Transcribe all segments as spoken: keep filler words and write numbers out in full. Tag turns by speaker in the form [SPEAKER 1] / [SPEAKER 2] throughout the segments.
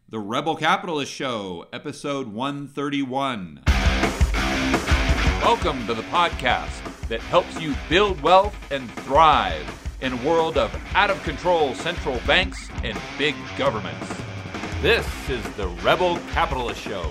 [SPEAKER 1] The Rebel Capitalist Show, episode one thirty-one.
[SPEAKER 2] Welcome to the podcast that helps you build wealth and thrive in a world of out-of-control central banks and big governments. This is the Rebel Capitalist Show.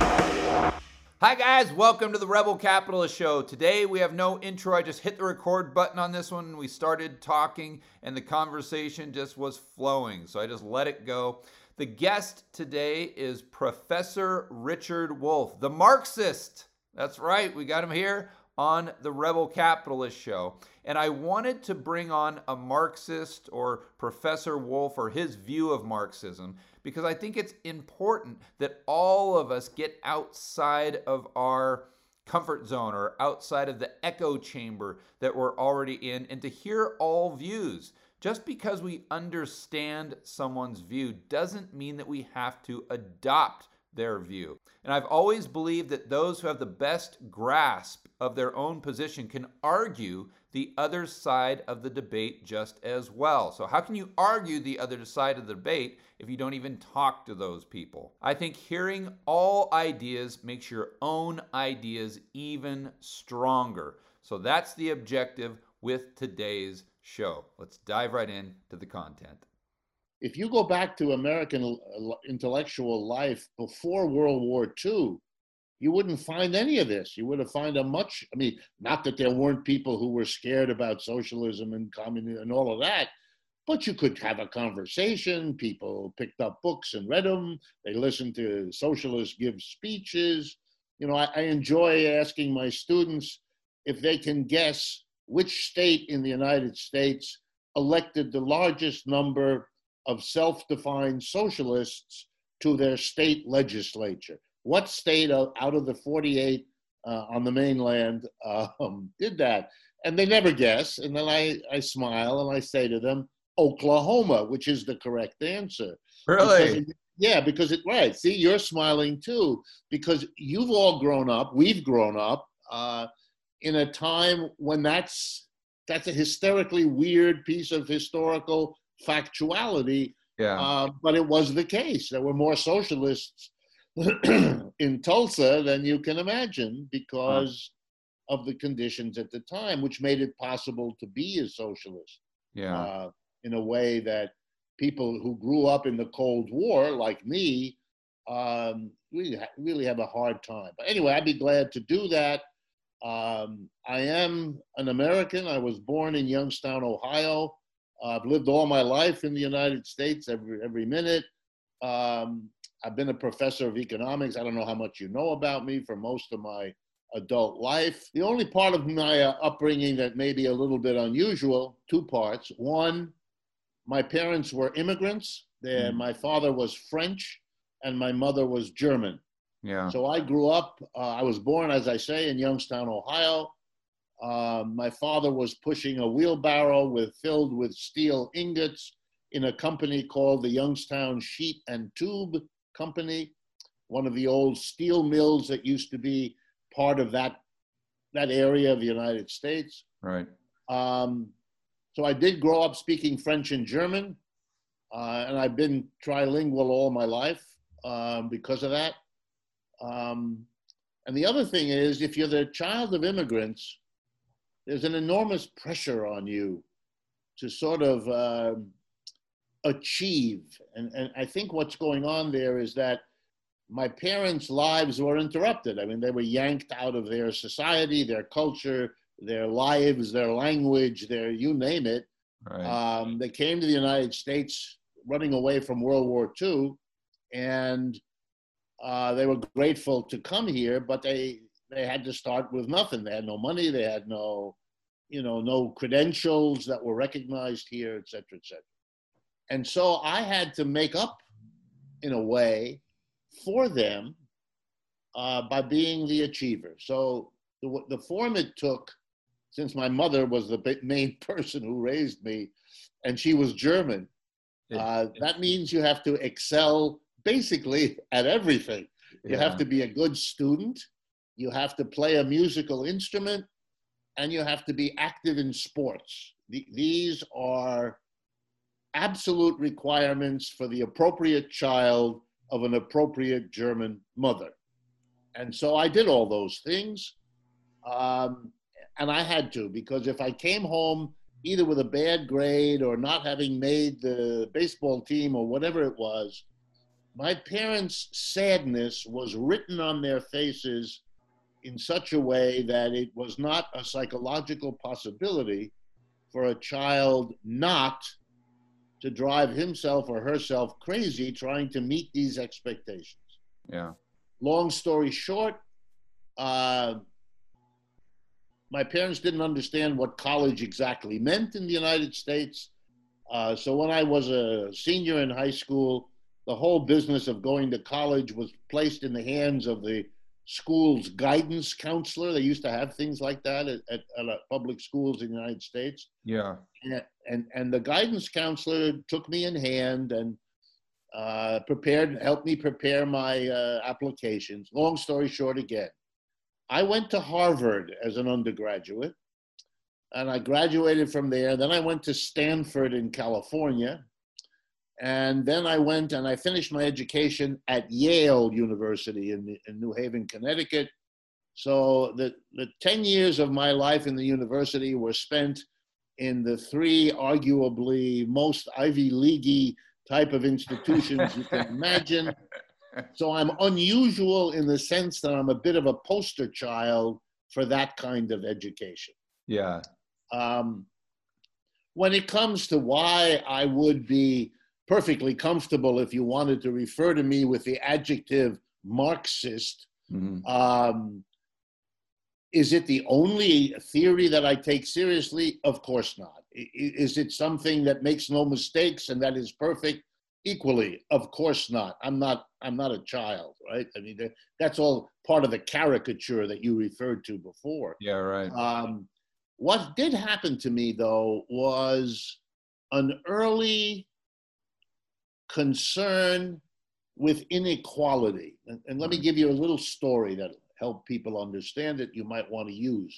[SPEAKER 3] Hi guys, welcome to the Rebel Capitalist Show. Today we have no intro. I just hit the record button on this one. We started talking and the conversation just was flowing, so I just let it go. The guest today is Professor Richard Wolff, the Marxist. That's right, we got him here on the Rebel Capitalist Show. And I wanted to bring on a Marxist or Professor Wolff or his view of Marxism because I think it's important that all of us get outside of our comfort zone or outside of the echo chamber that we're already in and to hear all views. Just because we understand someone's view doesn't mean that we have to adopt their view. And I've always believed that those who have the best grasp of their own position can argue the other side of the debate just as well. So how can you argue the other side of the debate if you don't even talk to those people? I think hearing all ideas makes your own ideas even stronger. So that's the objective with today's show. Let's dive right into the content.
[SPEAKER 4] If you go back to American intellectual life before World War Two, you wouldn't find any of this. You would have found a much, I mean, not that there weren't people who were scared about socialism and communism and all of that, but you could have a conversation. People picked up books and read them. They listened to socialists give speeches. You know, I, I enjoy asking my students if they can guess which state in the United States elected the largest number of self-defined socialists to their state legislature. What state out of the forty-eight uh, on the mainland um, did that? And they never guess. And then I, I smile and I say to them, Oklahoma, which is the correct answer.
[SPEAKER 3] Really?
[SPEAKER 4] Because, yeah, because it, right. See, you're smiling too, because you've all grown up, we've grown up uh, in a time when that's that's a hysterically weird piece of historical factuality.
[SPEAKER 3] Yeah.
[SPEAKER 4] Uh, but it was the case. There were more socialists in Tulsa than you can imagine because huh. of the conditions at the time, which made it possible to be a socialist.
[SPEAKER 3] Yeah.
[SPEAKER 4] Uh, in a way that people who grew up in the Cold War, like me, um, really, really have a hard time. But anyway, I'd be glad to do that. Um, I am an American. I was born in Youngstown, Ohio. Uh, I've lived all my life in the United States, every every minute. Um, I've been a professor of economics. I don't know how much you know about me for most of my adult life. The only part of my uh, upbringing that may be a little bit unusual, two parts. One, my parents were immigrants. They, mm. My father was French and my mother was German.
[SPEAKER 3] Yeah.
[SPEAKER 4] So I grew up, uh, I was born, as I say, in Youngstown, Ohio. Uh, my father was pushing a wheelbarrow with filled with steel ingots in a company called the Youngstown Sheet and Tube Company, one of the old steel mills that used to be part of that, that area of the United States.
[SPEAKER 3] Right.
[SPEAKER 4] Um, so I did grow up speaking French and German, uh, and I've been trilingual all my life um, because of that. Um, and the other thing is, if you're the child of immigrants, there's an enormous pressure on you to sort of uh, achieve. And, and I think what's going on there is that my parents' lives were interrupted. I mean, they were yanked out of their society, their culture, their lives, their language, their, you name it.
[SPEAKER 3] Right.
[SPEAKER 4] Um, they came to the United States running away from World War Two, and uh, they were grateful to come here, but they, they had to start with nothing. They had no money, they had no, you know, no credentials that were recognized here, et cetera, et cetera. And so I had to make up, in a way, for them uh, by being the achiever. So the, the form it took, since my mother was the main person who raised me, and she was German, uh, that means you have to excel basically at everything. You
[SPEAKER 3] Yeah.
[SPEAKER 4] have to be a good student, you have to play a musical instrument, and you have to be active in sports. The, these are absolute requirements for the appropriate child of an appropriate German mother. And so I did all those things. Um, and I had to, because if I came home either with a bad grade or not having made the baseball team or whatever it was, my parents' sadness was written on their faces in such a way that it was not a psychological possibility for a child not to drive himself or herself crazy trying to meet these expectations.
[SPEAKER 3] Yeah.
[SPEAKER 4] Long story short, uh, my parents didn't understand what college exactly meant in the United States. Uh, so when I was a senior in high school, the whole business of going to college was placed in the hands of the school's guidance counselor. They used to have things like that at, at, at public schools in the United States.
[SPEAKER 3] Yeah.
[SPEAKER 4] And, and, and the guidance counselor took me in hand and uh, prepared, helped me prepare my uh, applications. Long story short again, I went to Harvard as an undergraduate, and I graduated from there. Then I went to Stanford in California. And then I went and I finished my education at Yale University in, in New Haven, Connecticut. So the, the ten years of my life in the university were spent in the three arguably most Ivy League-y type of institutions you can imagine. So I'm unusual in the sense that I'm a bit of a poster child for that kind of education.
[SPEAKER 3] Yeah.
[SPEAKER 4] Um, when it comes to why I would be perfectly comfortable if you wanted to refer to me with the adjective Marxist,
[SPEAKER 3] Mm-hmm.
[SPEAKER 4] um, is it the only theory that I take seriously? Of course not. Is it something that makes no mistakes and that is perfect? Equally, of course not. I'm not. I'm not a child, right? I mean, that's all part of the caricature that you referred to before.
[SPEAKER 3] Yeah, right.
[SPEAKER 4] Um, what did happen to me, though, was an early concern with inequality. And, and let me give you a little story that'll help people understand it. You might want to use.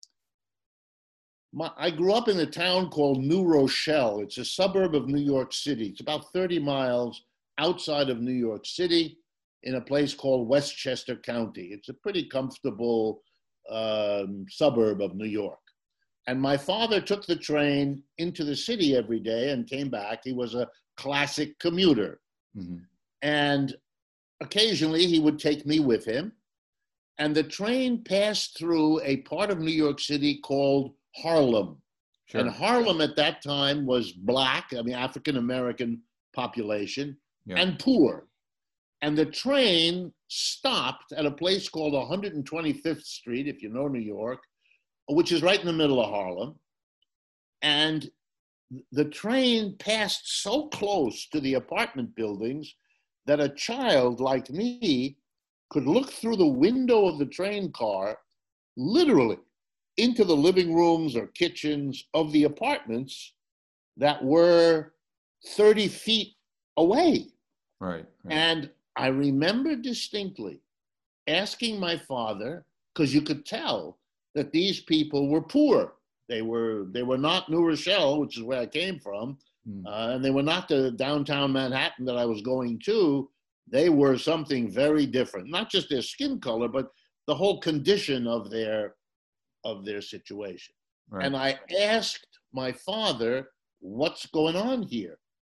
[SPEAKER 4] My, I grew up in a town called New Rochelle. It's a suburb of New York City. It's about thirty miles outside of New York City in a place called Westchester County. It's a pretty comfortable um, suburb of New York. And my father took the train into the city every day and came back. He was a classic commuter.
[SPEAKER 3] Mm-hmm. And
[SPEAKER 4] occasionally he would take me with him. And the train passed through a part of New York City called Harlem.
[SPEAKER 3] Sure.
[SPEAKER 4] And Harlem at that time was black, I mean, African-American population,
[SPEAKER 3] yeah.
[SPEAKER 4] and poor. And the train stopped at a place called one hundred twenty-fifth Street, if you know New York, which is right in the middle of Harlem. And the train passed so close to the apartment buildings that a child like me could look through the window of the train car, literally, into the living rooms or kitchens of the apartments that were thirty feet away.
[SPEAKER 3] Right. right.
[SPEAKER 4] And I remember distinctly asking my father, because you could tell that these people were poor. They were they were not New Rochelle, which is where I came from, mm. uh, and they were not the downtown Manhattan that I was going to. They were something very different, not just their skin color, but the whole condition of their of their situation.
[SPEAKER 3] Right.
[SPEAKER 4] And I asked my father, what's going on here?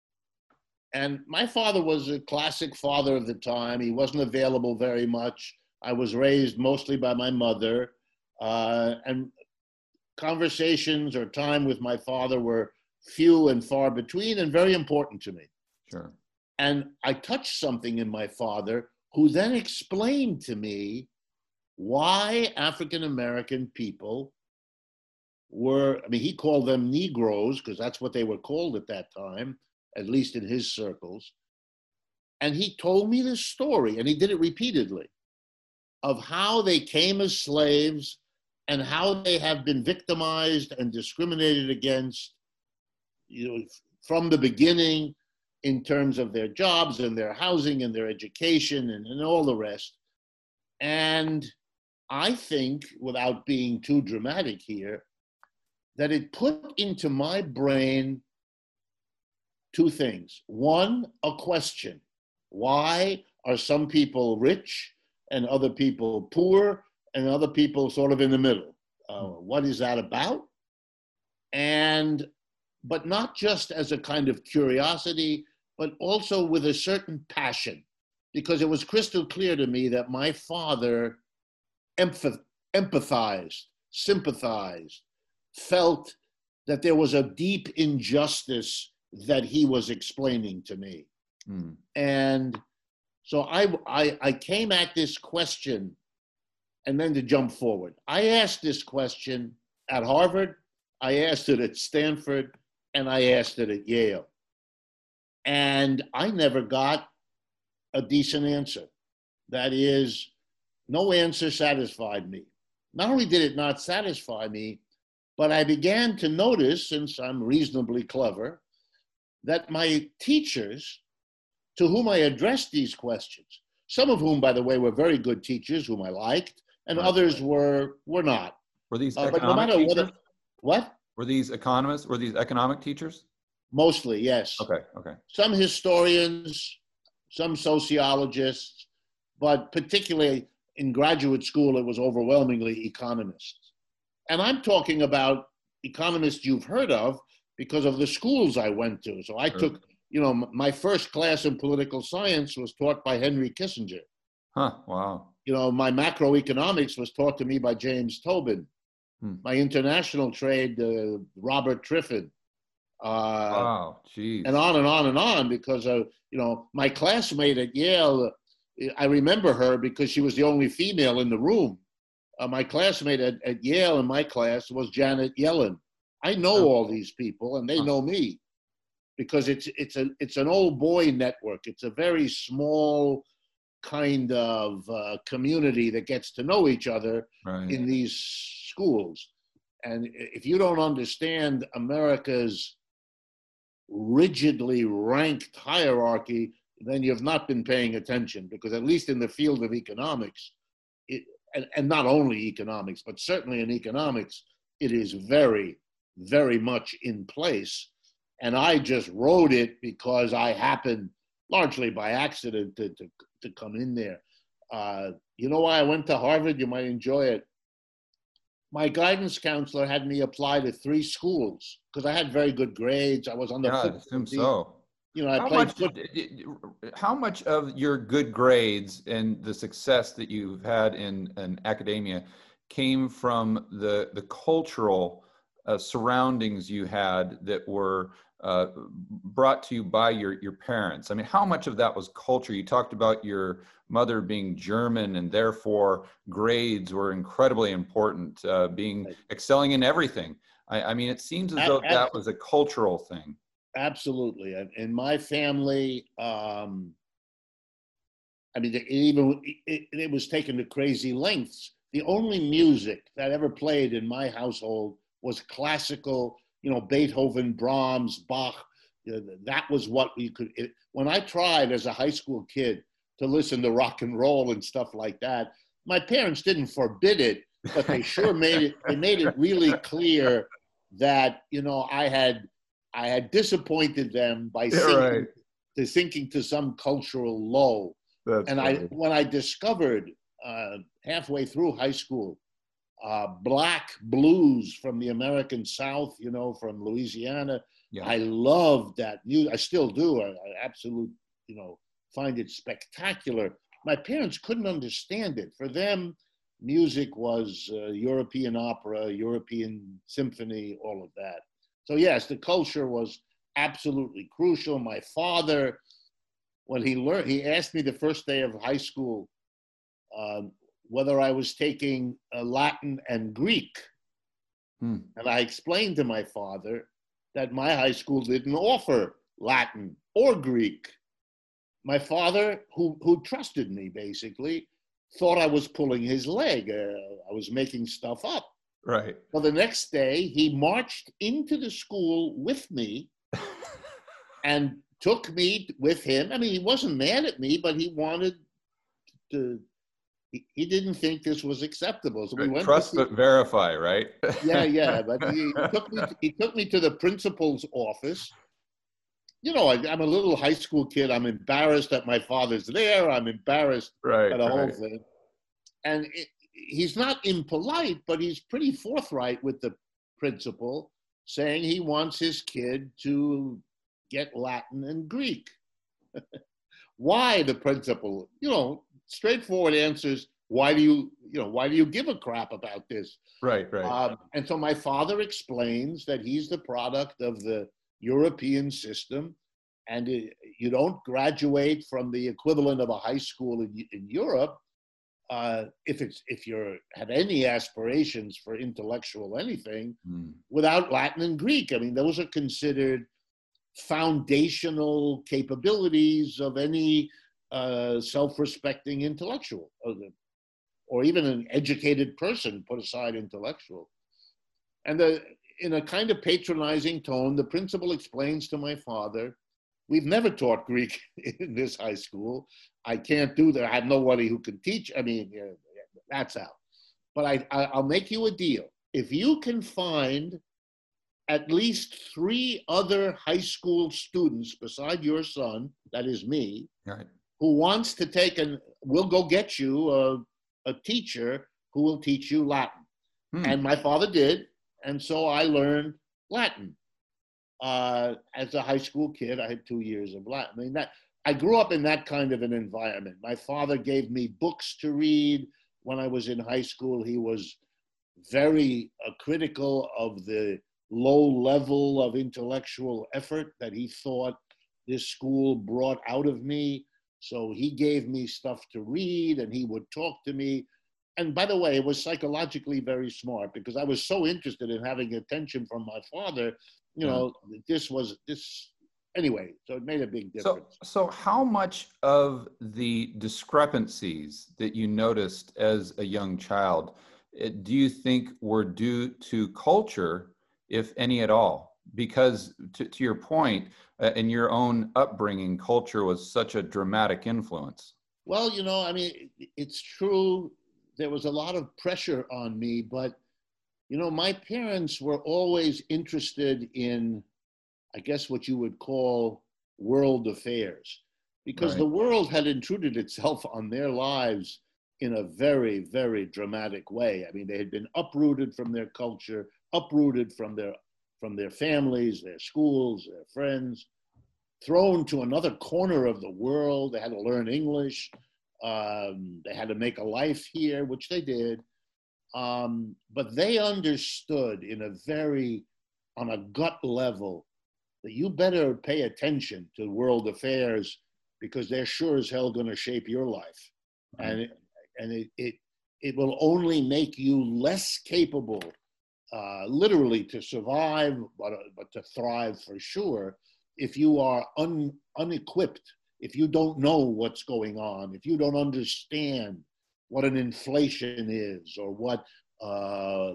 [SPEAKER 4] And my father was a classic father of the time. He wasn't available very much. I was raised mostly by my mother. Uh, and conversations or time with my father were few and far between and very important to me.
[SPEAKER 3] Sure.
[SPEAKER 4] And I touched something in my father, who then explained to me why African-American people were, I mean, he called them Negroes, because that's what they were called at that time, at least in his circles. And he told me this story, and he did it repeatedly, of how they came as slaves and how they have been victimized and discriminated against, you know, from the beginning in terms of their jobs and their housing and their education and, and all the rest. And I think, without being too dramatic here, that it put into my brain two things. One, a question. Why are some people rich and other people poor and other people sort of in the middle? Uh, what is that about? And, but not just as a kind of curiosity, but also with a certain passion, because it was crystal clear to me that my father empath- empathized, sympathized, felt that there was a deep injustice that he was explaining to me. Mm. And so I, I, I came at this question, and then to jump forward. I asked this question at Harvard, I asked it at Stanford, and I asked it at Yale. And I never got a decent answer. That is, no answer satisfied me. Not only did it not satisfy me, but I began to notice, since I'm reasonably clever, that my teachers to whom I addressed these questions, some of whom, by the way, were very good teachers whom I liked, and right. others were were not.
[SPEAKER 3] Were these
[SPEAKER 4] uh,
[SPEAKER 3] economic
[SPEAKER 4] but no matter
[SPEAKER 3] teachers?
[SPEAKER 4] Whether, what?
[SPEAKER 3] Were these economists? Were these economic teachers?
[SPEAKER 4] Mostly, yes.
[SPEAKER 3] Okay, okay.
[SPEAKER 4] Some historians, some sociologists, but particularly in graduate school, it was overwhelmingly economists. And I'm talking about economists you've heard of because of the schools I went to. So I sure. took, you know, my first class in political science was taught by Henry Kissinger.
[SPEAKER 3] Huh, wow.
[SPEAKER 4] You know, my macroeconomics was taught to me by James Tobin. Hmm. My international trade, uh, Robert Triffin. Uh,
[SPEAKER 3] wow, geez.
[SPEAKER 4] And on and on and on, because, uh, you know, my classmate at Yale, I remember her because she was the only female in the room. Uh, my classmate at, at Yale in my class was Janet Yellen. I know oh. all these people, and they know me, because it's it's a it's an old boy network. It's a very small kind of uh, community that gets to know each other right. in these schools. And if you don't understand America's rigidly ranked hierarchy, then you've not been paying attention, because at least in the field of economics, it, and, and not only economics, but certainly in economics, it is very, very much in place. And I just wrote it because I happened, largely by accident, to, to, to come in there. Uh, you know why I went to Harvard? You might enjoy it. My guidance counselor had me apply to three schools because I had very good grades. I was on the
[SPEAKER 3] yeah, I assume team. so.
[SPEAKER 4] You know, I
[SPEAKER 3] how
[SPEAKER 4] played
[SPEAKER 3] much,
[SPEAKER 4] football.
[SPEAKER 3] How much of your good grades and the success that you've had in, in academia came from the the cultural uh, surroundings you had that were uh, brought to you by your your parents? I mean, how much of that was culture? You talked about your mother being German, and therefore grades were incredibly important, uh, being excelling in everything. I, I mean, it seems as though that was a cultural thing.
[SPEAKER 4] Absolutely. In my family, um, I mean, it even it, it was taken to crazy lengths. The only music that ever played in my household was classical, you know, Beethoven, Brahms, Bach. You know, that was what we could. It, when I tried as a high school kid to listen to rock and roll and stuff like that, my parents didn't forbid it, but they sure made it. They made it really clear that, you know, I had. I had disappointed them by sinking, right. to sinking to some cultural low.
[SPEAKER 3] That's
[SPEAKER 4] and
[SPEAKER 3] funny.
[SPEAKER 4] I, when I discovered uh, halfway through high school, uh, black blues from the American South, you know, from Louisiana, yeah. I loved that music. I still do. I, I absolutely, you know, find it spectacular. My parents couldn't understand it. For them, music was uh, European opera, European symphony, all of that. So yes, the culture was absolutely crucial. My father, when he learned, he asked me the first day of high school um, whether I was taking uh, Latin and Greek. Hmm. And I explained to my father that my high school didn't offer Latin or Greek. My father, who, who trusted me basically, thought I was pulling his leg. Uh, I was making stuff up.
[SPEAKER 3] Right.
[SPEAKER 4] Well, the next day, he marched into the school with me and took me with him. I mean, he wasn't mad at me, but he wanted to, he, he didn't think this was acceptable. So we went
[SPEAKER 3] Trust
[SPEAKER 4] to,
[SPEAKER 3] but verify, right?
[SPEAKER 4] yeah, yeah. But he, he, took me to, he took me to the principal's office. you know, I, I'm a little high school kid. I'm embarrassed that my father's there. I'm embarrassed
[SPEAKER 3] Right,
[SPEAKER 4] by the whole
[SPEAKER 3] right.
[SPEAKER 4] thing. And it, he's not impolite, but he's pretty forthright with the principal, saying he wants his kid to get Latin and Greek. Why, the principal? You know, straightforward answers. Why do you, you know, why do you give a crap about this?
[SPEAKER 3] Right, right.
[SPEAKER 4] Um, and so my father explains that he's the product of the European system, and it, you don't graduate from the equivalent of a high school in, in Europe uh, if it's if you have any aspirations for intellectual anything
[SPEAKER 3] Mm.
[SPEAKER 4] without Latin and Greek. I mean, those are considered foundational capabilities of any uh, self-respecting intellectual, or, the, or even an educated person, put aside intellectual. And the, in a kind of patronizing tone, the principal explains to my father, we've never taught Greek in this high school. I can't do that. I have nobody who can teach. I mean, yeah, that's out. But I, I, I'll make you a deal. If you can find at least three other high school students beside your son, that is me,
[SPEAKER 3] Right.
[SPEAKER 4] who wants to take and we'll go get you a, a teacher who will teach you Latin.
[SPEAKER 3] Hmm.
[SPEAKER 4] And my father did. And so I learned Latin. Uh, as a high school kid, I had two years of Latin. I mean, that I grew up in that kind of an environment. My father gave me books to read. When I was in high school, he was very uh, critical of the low level of intellectual effort that he thought this school brought out of me. So he gave me stuff to read, and he would talk to me. And by the way, it was psychologically very smart, because I was so interested in having attention from my father. You know, yeah. this was this anyway. So it made a big difference.
[SPEAKER 3] So, so how much of the discrepancies that you noticed as a young child do you think were due to culture, if any at all? Because to, to your point, uh, in your own upbringing, culture was such a dramatic influence.
[SPEAKER 4] Well, you know, I mean, it's true. There was a lot of pressure on me, but, you know, my parents were always interested in, I guess, what you would call world affairs, because right. the world had intruded itself on their lives in a very, very dramatic way. I mean, they had been uprooted from their culture, uprooted from their from their families, their schools, their friends, thrown to another corner of the world. They had to learn English. Um, they had to make a life here, which they did. Um, but they understood in a very, on a gut level, that you better pay attention to world affairs, because they're sure as hell going to shape your life. Mm-hmm. And, it, and it, it, it will only make you less capable, uh, literally to survive, but, but to thrive for sure, if you are un, unequipped, if you don't know what's going on, if you don't understand what an inflation is, or what uh,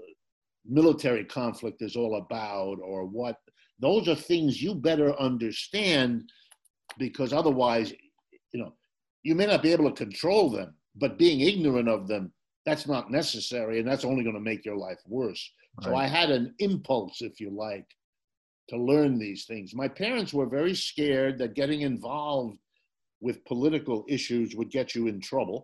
[SPEAKER 4] military conflict is all about, or what, those are things you better understand, because otherwise, you know, you may not be able to control them, but being ignorant of them, that's not necessary, and that's only going to make your life worse. Right. So I had an impulse, if you like, to learn these things. My parents were very scared that getting involved with political issues would get you in trouble.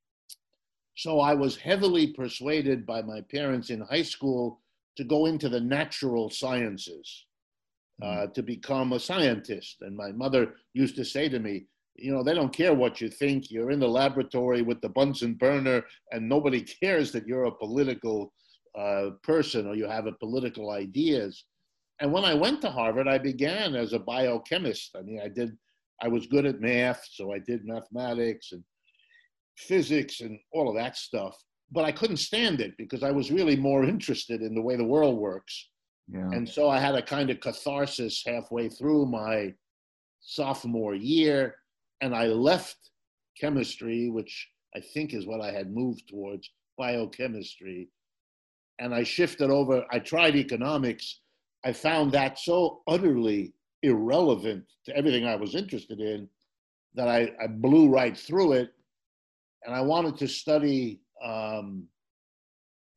[SPEAKER 4] So I was heavily persuaded by my parents in high school to go into the natural sciences, mm-hmm. uh, to become a scientist. And my mother used to say to me, you know, they don't care what you think. You're in the laboratory with the Bunsen burner, and nobody cares that you're a political uh, person or you have a political ideas. And when I went to Harvard, I began as a biochemist. I mean, I did, I was good at math, so I did mathematics and physics and all of that stuff. But I couldn't stand it, because I was really more interested in the way the world works. Yeah. And so I had a kind of catharsis halfway through my sophomore year, and I left chemistry, which I think is what I had moved towards, biochemistry. And I shifted over, I tried economics. I found that so utterly irrelevant to everything I was interested in that I, I blew right through it. And I wanted to study um,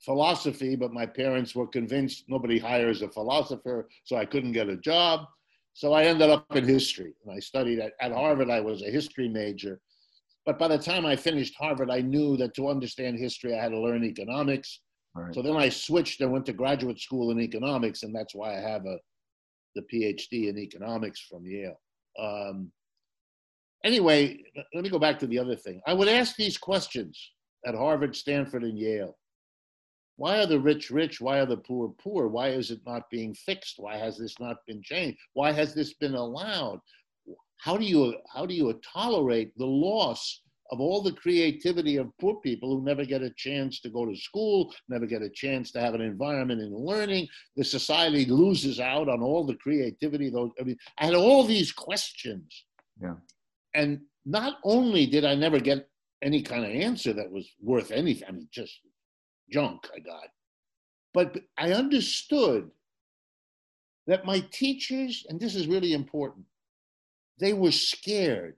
[SPEAKER 4] philosophy, but my parents were convinced nobody hires a philosopher, so I couldn't get a job. So I ended up in history, and I studied at, at Harvard. I was a history major. But by the time I finished Harvard, I knew that to understand history, I had to learn economics.
[SPEAKER 3] Right.
[SPEAKER 4] So then I switched and went to graduate school in economics, and that's why I have a the PhD in economics from Yale. Um, anyway, let me go back to the other thing. I would ask these questions at Harvard, Stanford, and Yale. Why are the rich rich? Why are the poor poor? Why is it not being fixed? Why has this not been changed? Why has this been allowed? How do you how do you tolerate the loss of all the creativity of poor people who never get a chance to go to school, never get a chance to have an environment in learning? The society loses out on all the creativity. Those I mean, I had all these questions.
[SPEAKER 3] Yeah.
[SPEAKER 4] And not only did I never get any kind of answer that was worth anything, I mean, just junk I got, but I understood that my teachers, and this is really important, they were scared.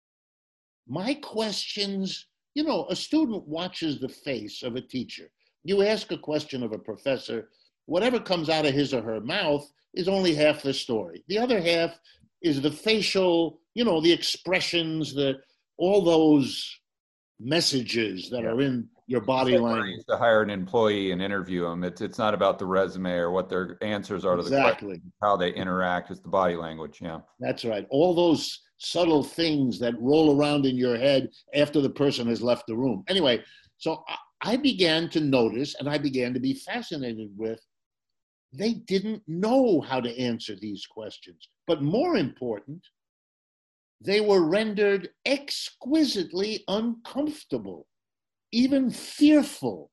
[SPEAKER 4] My questions, you know, a student watches the face of a teacher. You ask a question of a professor, whatever comes out of his or her mouth is only half the story. The other half is the facial, you know, the expressions, the all those messages that
[SPEAKER 3] Yeah.
[SPEAKER 4] are in your body
[SPEAKER 3] It's like when I
[SPEAKER 4] language.
[SPEAKER 3] used to hire an employee and interview them. It's it's not about the resume or what their answers are to the
[SPEAKER 4] Exactly.
[SPEAKER 3] questions, how they interact. It's the body language. Yeah.
[SPEAKER 4] That's right. All those subtle things that roll around in your head after the person has left the room. Anyway, so I, I began to notice, and I began to be fascinated with, they didn't know how to answer these questions. But more important, they were rendered exquisitely uncomfortable, even fearful.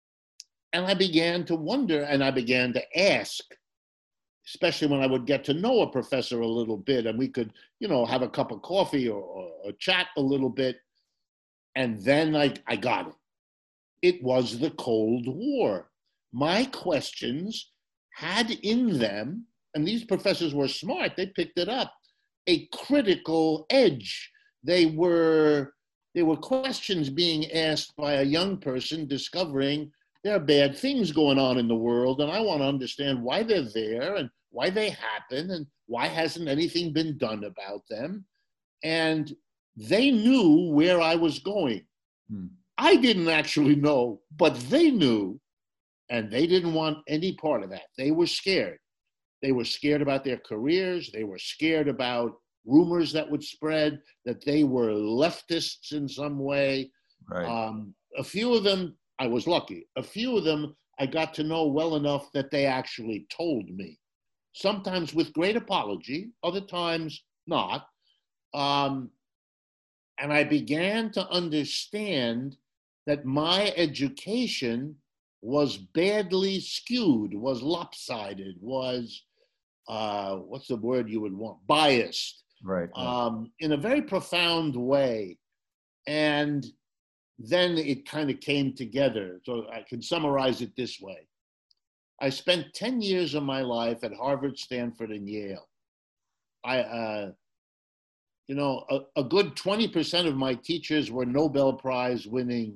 [SPEAKER 4] And I began to wonder, and I began to ask, especially when I would get to know a professor a little bit and we could, you know, have a cup of coffee or, or, or chat a little bit. And then I, I got it. It was the Cold War. My questions had in them, and these professors were smart, they picked it up, a critical edge. They were, they were questions being asked by a young person discovering there are bad things going on in the world, and I want to understand why they're there and why they happen and why hasn't anything been done about them. And they knew where I was going.
[SPEAKER 3] Hmm.
[SPEAKER 4] I didn't actually know, but they knew, and they didn't want any part of that. They were scared. They were scared about their careers. They were scared about rumors that would spread, that they were leftists in some way.
[SPEAKER 3] Right.
[SPEAKER 4] Um, a few of them, I was lucky. A few of them I got to know well enough that they actually told me, sometimes with great apology, other times not. Um, and I began to understand that my education was badly skewed, was lopsided, was, uh, what's the word you would want? Biased,
[SPEAKER 3] Right. right.
[SPEAKER 4] um, in a very profound way. And then it kind of came together. So I can summarize it this way. I spent ten years of my life at Harvard, Stanford, and Yale. I, uh, you know, a, a good twenty percent of my teachers were Nobel Prize winning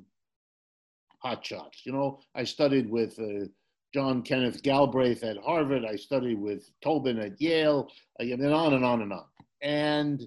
[SPEAKER 4] hotshots. You know, I studied with uh, John Kenneth Galbraith at Harvard. I studied with Tobin at Yale, and on and on and on. And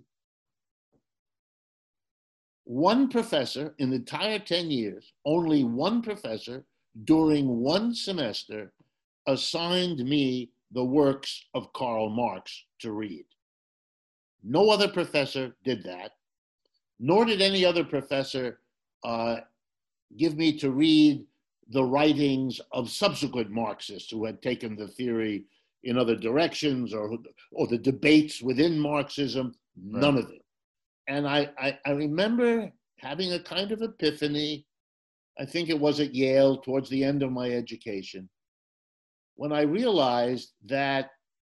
[SPEAKER 4] one professor in the entire ten years, only one professor during one semester assigned me the works of Karl Marx to read. No other professor did that, nor did any other professor uh, give me to read the writings of subsequent Marxists who had taken the theory in other directions, or, or the debates within Marxism, none
[SPEAKER 3] Right.
[SPEAKER 4] of it. And I, I, I remember having a kind of epiphany, I think it was at Yale towards the end of my education, when I realized that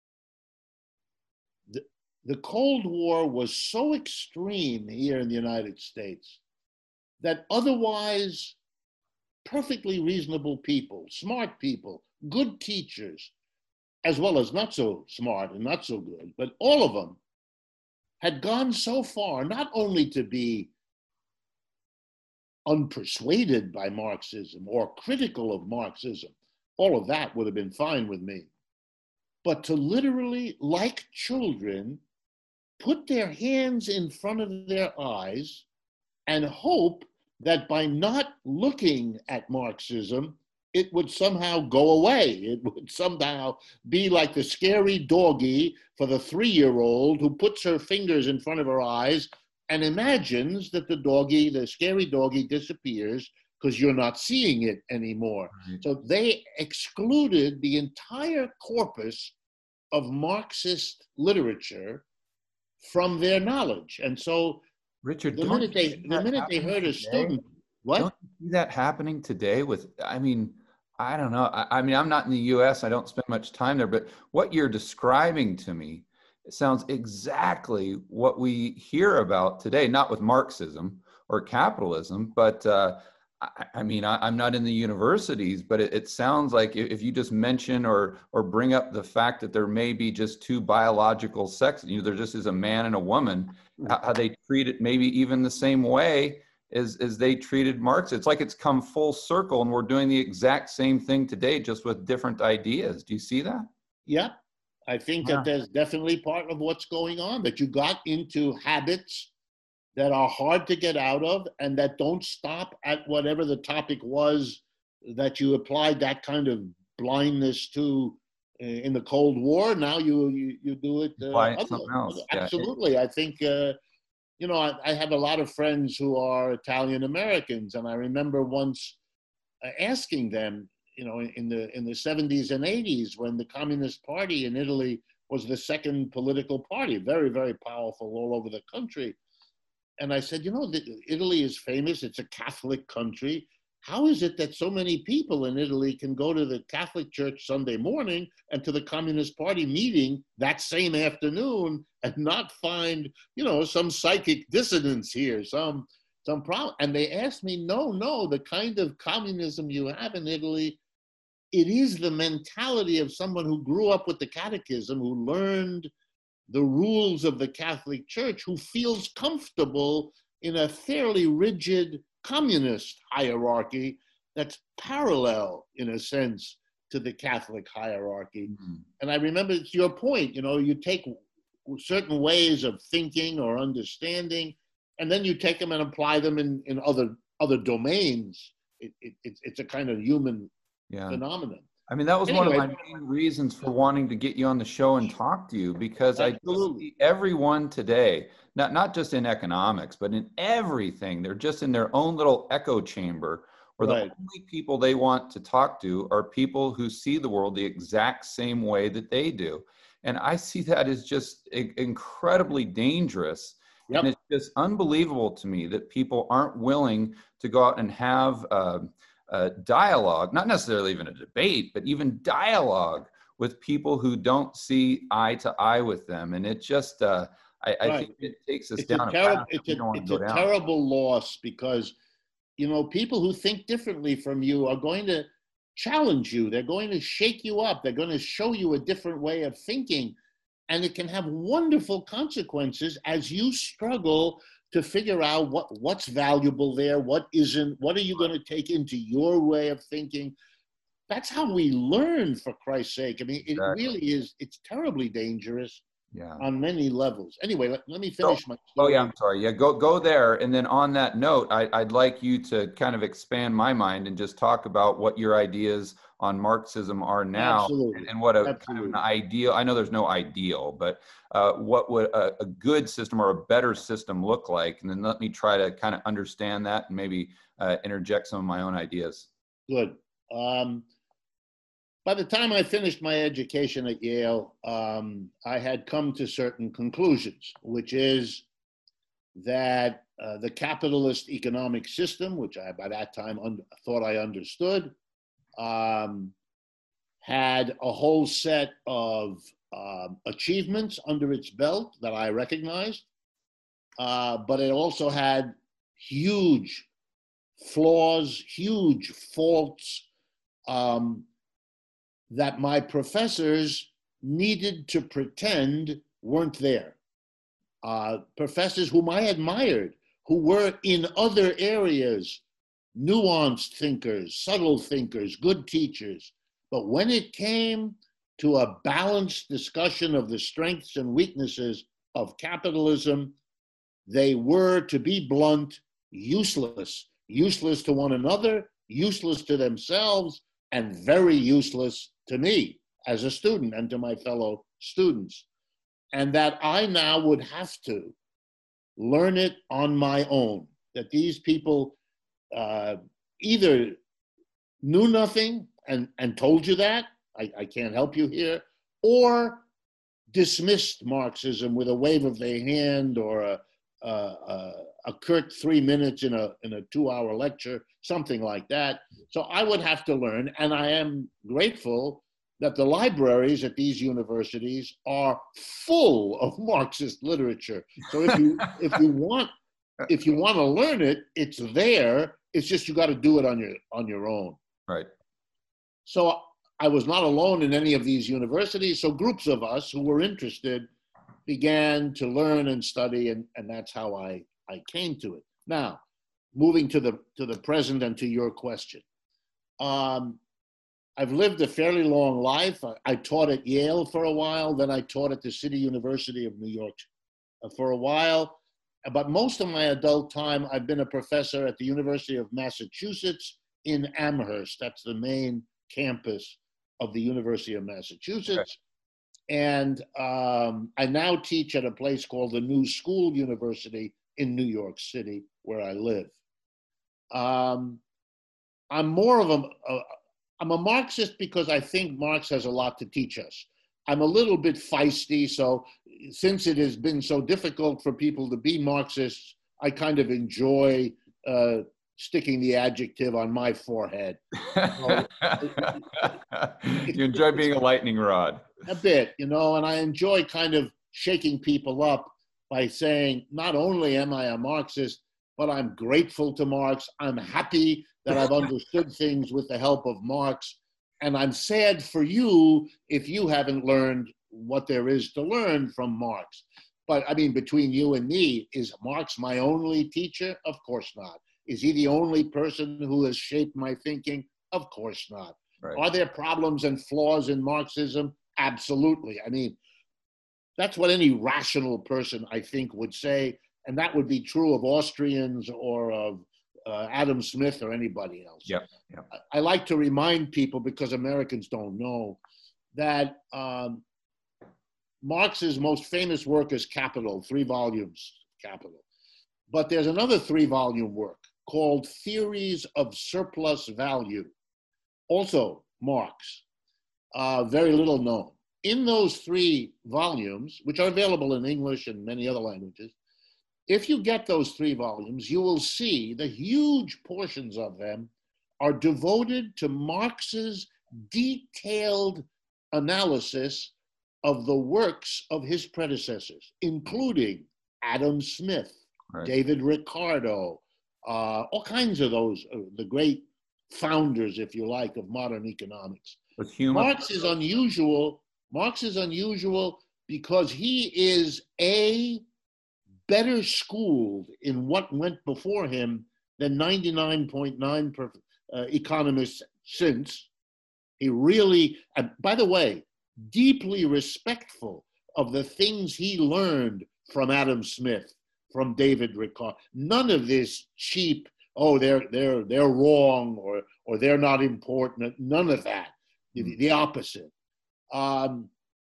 [SPEAKER 4] the, the Cold War was so extreme here in the United States that otherwise perfectly reasonable people, smart people, good teachers, as well as not so smart and not so good, but all of them had gone so far, not only to be unpersuaded by Marxism or critical of Marxism, all of that would have been fine with me. but to literally, like children, put their hands in front of their eyes and hope that by not looking at Marxism, it would somehow go away. It would somehow be like the scary doggie for the three-year-old who puts her fingers in front of her eyes and imagines that the doggie, the scary doggie, disappears because you're not seeing it anymore. Right. So they excluded the entire corpus of Marxist literature from their knowledge. And so
[SPEAKER 3] Richard,
[SPEAKER 4] the minute they the minute they heard a student, what?
[SPEAKER 3] Don't you see that happening today with, I mean, I don't know. I, I mean, I'm not in the U S. I don't spend much time there, but what you're describing to me, it sounds exactly what we hear about today, not with Marxism or capitalism, but uh, I, I mean, I, I'm not in the universities, but it, it sounds like if you just mention or or bring up the fact that there may be just two biological sexes, you know, there just is a man and a woman, how, how they treat it maybe even the same way as, as they treated Marx. It's like it's come full circle and we're doing the exact same thing today, just with different ideas. Do you see that?
[SPEAKER 4] Yeah. I think
[SPEAKER 3] Yeah.
[SPEAKER 4] that there's definitely part of what's going on, that you got into habits that are hard to get out of and that don't stop at whatever the topic was that you applied that kind of blindness to uh, in the Cold War. Now you you, you do it. Uh,
[SPEAKER 3] Apply it
[SPEAKER 4] other,
[SPEAKER 3] something else.
[SPEAKER 4] other-
[SPEAKER 3] Yeah.
[SPEAKER 4] absolutely. I think, uh, you know, I, I have a lot of friends who are Italian Americans, and I remember once uh, asking them, you know, in the in the seventies and eighties, when the Communist Party in Italy was the second political party, very, very powerful all over the country. And I said, you know, Italy is famous. It's a Catholic country. How is it that so many people in Italy can go to the Catholic Church Sunday morning and to the Communist Party meeting that same afternoon and not find, you know, some psychic dissonance here, some some problem? And they asked me, no, no, the kind of communism you have in Italy, it is the mentality of someone who grew up with the catechism, who learned the rules of the Catholic Church, who feels comfortable in a fairly rigid communist hierarchy that's parallel, in a sense, to the Catholic hierarchy. Mm-hmm. And I remember, it's your point, you know, you take certain ways of thinking or understanding, and then you take them and apply them in, in other other domains. It, it, it's, it's a kind of human yeah. phenomenon.
[SPEAKER 3] I mean, that was
[SPEAKER 4] anyway,
[SPEAKER 3] one of my main reasons for wanting to get you on the show and talk to you, because
[SPEAKER 4] absolutely.
[SPEAKER 3] I see everyone today, not, not just in economics, but in everything, they're just in their own little echo chamber where right. the only people they want to talk to are people who see the world the exact same way that they do. And I see that as just incredibly dangerous. Yep. And it's just unbelievable to me that people aren't willing to go out and have uh, Uh, dialogue, not necessarily even a debate, but even dialogue with people who don't see eye to eye with them. And it just, uh, I, I right. think it takes us
[SPEAKER 4] it's
[SPEAKER 3] down
[SPEAKER 4] a,
[SPEAKER 3] a
[SPEAKER 4] terri-
[SPEAKER 3] path
[SPEAKER 4] it's
[SPEAKER 3] we
[SPEAKER 4] a,
[SPEAKER 3] don't want
[SPEAKER 4] it's
[SPEAKER 3] to go
[SPEAKER 4] a
[SPEAKER 3] down.
[SPEAKER 4] terrible loss, because, you know, people who think differently from you are going to challenge you. They're going to shake you up. They're going to show you a different way of thinking. And it can have wonderful consequences as you struggle to figure out what, what's valuable there, what isn't, what are you going to take into your way of thinking. That's how we learn, for Christ's sake. I mean, it
[SPEAKER 3] Exactly.
[SPEAKER 4] really is, it's terribly dangerous
[SPEAKER 3] yeah.
[SPEAKER 4] on many levels. Anyway, let, let me finish
[SPEAKER 3] so,
[SPEAKER 4] my story.
[SPEAKER 3] Oh yeah, I'm sorry. Yeah, go go there. And then on that note, I, I'd like you to kind of expand my mind and just talk about what your ideas on Marxism are now, and, and what a kind of an ideal, I know there's no ideal, but uh, what would a, a good system or a better system look like? And then let me try to kind of understand that and maybe uh, interject some of my own ideas.
[SPEAKER 4] Good. Um, by the time I finished my education at Yale, um, I had come to certain conclusions, which is that uh, the capitalist economic system, which I by that time un- thought I understood, um, had a whole set of um, achievements under its belt that I recognized, uh, but it also had huge flaws, huge faults, um, that my professors needed to pretend weren't there. Uh, professors whom I admired, who were in other areas nuanced thinkers, subtle thinkers, good teachers. But when it came to a balanced discussion of the strengths and weaknesses of capitalism, they were, to be blunt, useless. Useless to one another, useless to themselves, and very useless to me as a student and to my fellow students. And that I now would have to learn it on my own, that these people uh, either knew nothing and, and told you that, I, I can't help you here, or dismissed Marxism with a wave of their hand or a, a, a, a curt three minutes in a, in a two-hour lecture, something like that. So I would have to learn, and I am grateful that the libraries at these universities are full of Marxist literature. So if you if you want if you want to learn it, it's there. It's just you got to do it on your on your own.
[SPEAKER 3] Right.
[SPEAKER 4] So I was not alone in any of these universities. So groups of us who were interested began to learn and study, and, and that's how I, I came to it. Now, moving to the to the present and to your question. Um, I've lived a fairly long life. I, I taught at Yale for a while, then I taught at the City University of New York uh, for a while. But most of my adult time, I've been a professor at the University of Massachusetts in Amherst. That's the main campus of the University of Massachusetts. Okay. And um, I now teach at a place called the New School University in New York City, where I live. Um, I'm more of a, a I'm a Marxist because I think Marx has a lot to teach us. I'm a little bit feisty, so since it has been so difficult for people to be Marxists, I kind of enjoy uh, sticking the adjective on my forehead. So,
[SPEAKER 3] you enjoy being a lightning rod.
[SPEAKER 4] A bit, you know, and I enjoy kind of shaking people up by saying, not only am I a Marxist, but I'm grateful to Marx. I'm happy that I've understood things with the help of Marx. And I'm sad for you if you haven't learned what there is to learn from Marx. But I mean, between you and me, is Marx my only teacher? Of course not. Is he the only person who has shaped my thinking? Of course not. Right. Are there problems and flaws in Marxism? Absolutely. I mean, that's what any rational person, I think, would say. And that would be true of Austrians or of uh, Adam Smith or anybody else.
[SPEAKER 3] Yep. Yep.
[SPEAKER 4] I, I like to remind people, because Americans don't know, that um, Marx's most famous work is Capital, three volumes, Capital. But there's another three-volume work called Theories of Surplus Value, also Marx, uh, very little known. In those three volumes, which are available in English and many other languages, if you get those three volumes, you will see the huge portions of them are devoted to Marx's detailed analysis of the works of his predecessors, including Adam Smith, right. David Ricardo, uh, all kinds of those, uh, the great founders, if you like, of modern economics. Marx is unusual. Marx is unusual because he is a better schooled in what went before him than ninety-nine point nine percent uh, economists since. He really, and by the way, deeply respectful of the things he learned from Adam Smith, from David Ricardo. None of this cheap, oh, they're they're they're wrong or or they're not important. None of that. The, the opposite. Um,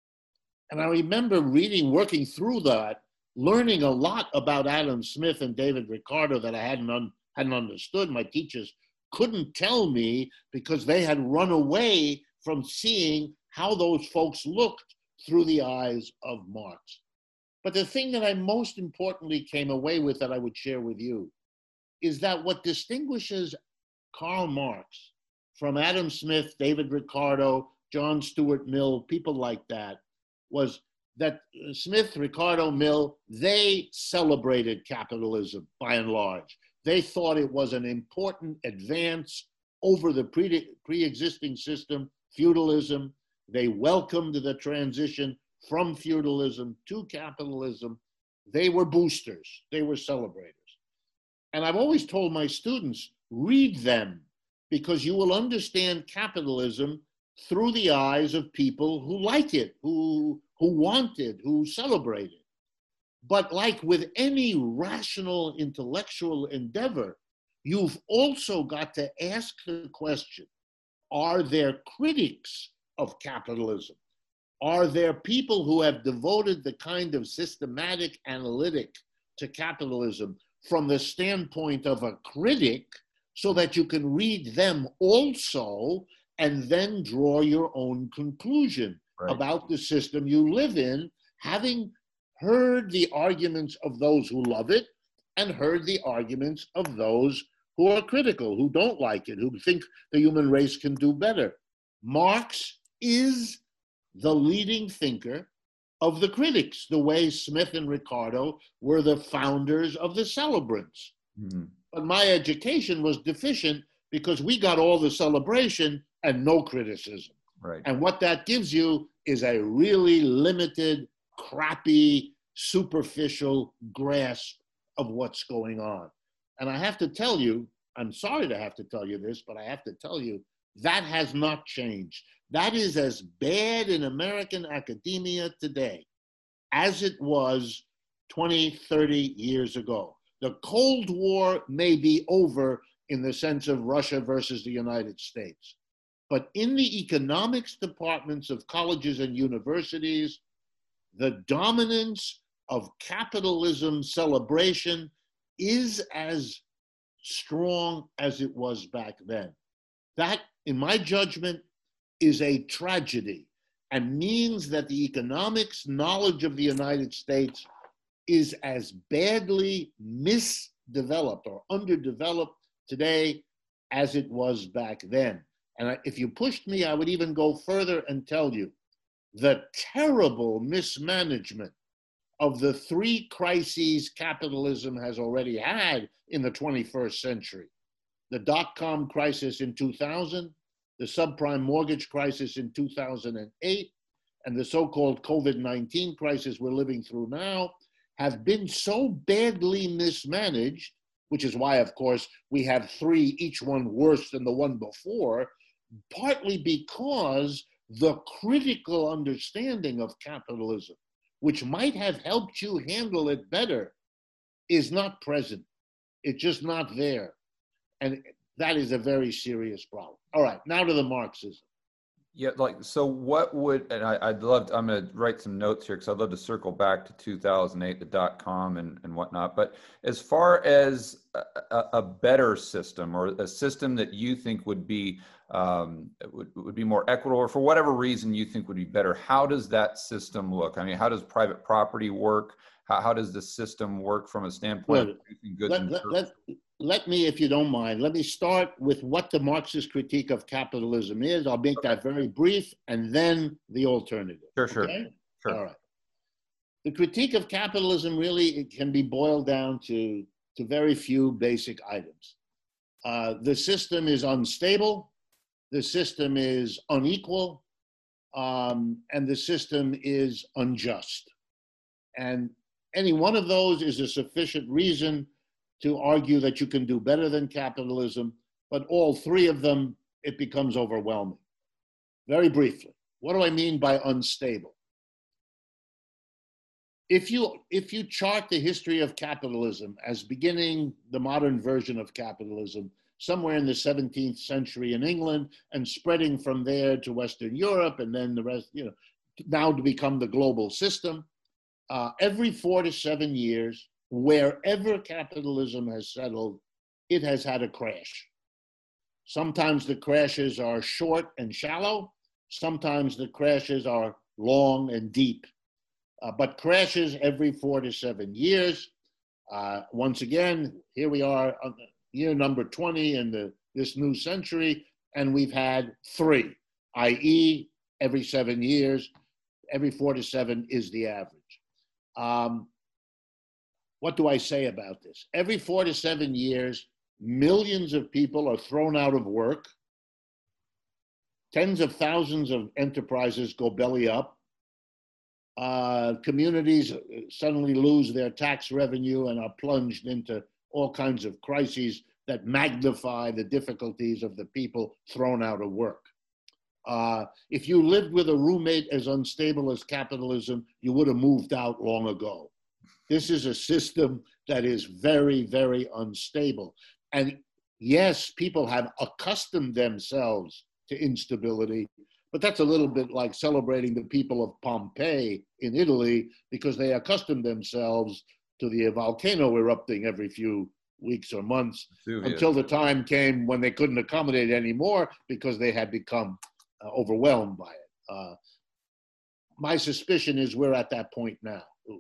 [SPEAKER 4] and I remember reading, working through that, learning a lot about Adam Smith and David Ricardo that I hadn't un, hadn't understood. My teachers couldn't tell me because they had run away from seeing how those folks looked through the eyes of Marx. But the thing that I most importantly came away with that I would share with you is that what distinguishes Karl Marx from Adam Smith, David Ricardo, John Stuart Mill, people like that, was that Smith, Ricardo, Mill, they celebrated capitalism by and large. They thought it was an important advance over the pre- pre-existing system, feudalism. They welcomed the transition from feudalism to capitalism. They were boosters. They were celebrators. And I've always told my students, read them, because you will understand capitalism through the eyes of people who like it, who, who want it, who celebrate it. But like with any rational intellectual endeavor, you've also got to ask the question, are there critics of capitalism? Are there people who have devoted the kind of systematic analytic to capitalism from the standpoint of a critic so that you can read them also and then draw your own conclusion right. about the system you live in, having heard the arguments of those who love it and heard the arguments of those who are critical, who don't like it, who think the human race can do better. Marx is the leading thinker of the critics, the way Smith and Ricardo were the founders of the celebrants. Mm-hmm. But my education was deficient because we got all the celebration and no criticism.
[SPEAKER 3] Right.
[SPEAKER 4] And what that gives you is a really limited, crappy, superficial grasp of what's going on. And I have to tell you, I'm sorry to have to tell you this, but I have to tell you, that has not changed. That is as bad in American academia today as it was twenty, thirty years ago. The Cold War may be over in the sense of Russia versus the United States. But in the economics departments of colleges and universities, the dominance of capitalism celebration is as strong as it was back then. That, in my judgment, is a tragedy and means that the economics knowledge of the United States is as badly misdeveloped or underdeveloped today as it was back then. And if you pushed me, I would even go further and tell you the terrible mismanagement of the three crises capitalism has already had in the twenty-first century. The dot-com crisis in two thousand, the subprime mortgage crisis in two thousand eight, and the so-called COVID nineteen crisis we're living through now have been so badly mismanaged, which is why, of course, we have three, each one worse than the one before, partly because the critical understanding of capitalism, which might have helped you handle it better, is not present. It's just not there. And that is a very serious problem. All right, now to the Marxism.
[SPEAKER 3] Yeah, like, so what would, and I, I'd love to, I'm going to write some notes here because I'd love to circle back to two thousand eight, the dot-com and, and whatnot. But as far as a, a better system or a system that you think would be, um, would, would be more equitable or for whatever reason you think would be better, how does that system look? I mean, how does private property work? How, how does the system work from a standpoint of producing goods
[SPEAKER 4] let,
[SPEAKER 3] and
[SPEAKER 4] let,
[SPEAKER 3] services?
[SPEAKER 4] let, let me, if you don't mind, let me start with what the Marxist critique of capitalism is. I'll make okay. that very brief, and then the alternative.
[SPEAKER 3] Sure, sure.
[SPEAKER 4] Okay?
[SPEAKER 3] Sure.
[SPEAKER 4] All right. The critique of capitalism really it can be boiled down to, to very few basic items. Uh, the system is unstable, the system is unequal, um, and the system is unjust. And any one of those is a sufficient reason to argue that you can do better than capitalism, but all three of them, it becomes overwhelming. Very briefly, what do I mean by unstable? If you, if you chart the history of capitalism as beginning the modern version of capitalism, somewhere in the seventeenth century in England and spreading from there to Western Europe and then the rest, you know, now to become the global system, uh, every four to seven years, wherever capitalism has settled, it has had a crash. Sometimes the crashes are short and shallow. Sometimes the crashes are long and deep. Uh, but crashes every four to seven years. Uh, once again, here we are, uh, year number twenty in the, this new century, and we've had three, that is every seven years. Every four to seven is the average. Um, What do I say about this? Every four to seven years, millions of people are thrown out of work. Tens of thousands of enterprises go belly up. Uh, communities suddenly lose their tax revenue and are plunged into all kinds of crises that magnify the difficulties of the people thrown out of work. Uh, if you lived with a roommate as unstable as capitalism, you would have moved out long ago. This is a system that is very, very unstable. And yes, people have accustomed themselves to instability, but that's a little bit like celebrating the people of Pompeii in Italy because they accustomed themselves to the volcano erupting every few weeks or months Vesuvius. Until the time came when they couldn't accommodate it anymore because they had become uh, overwhelmed by it. Uh, my suspicion is we're at that point now.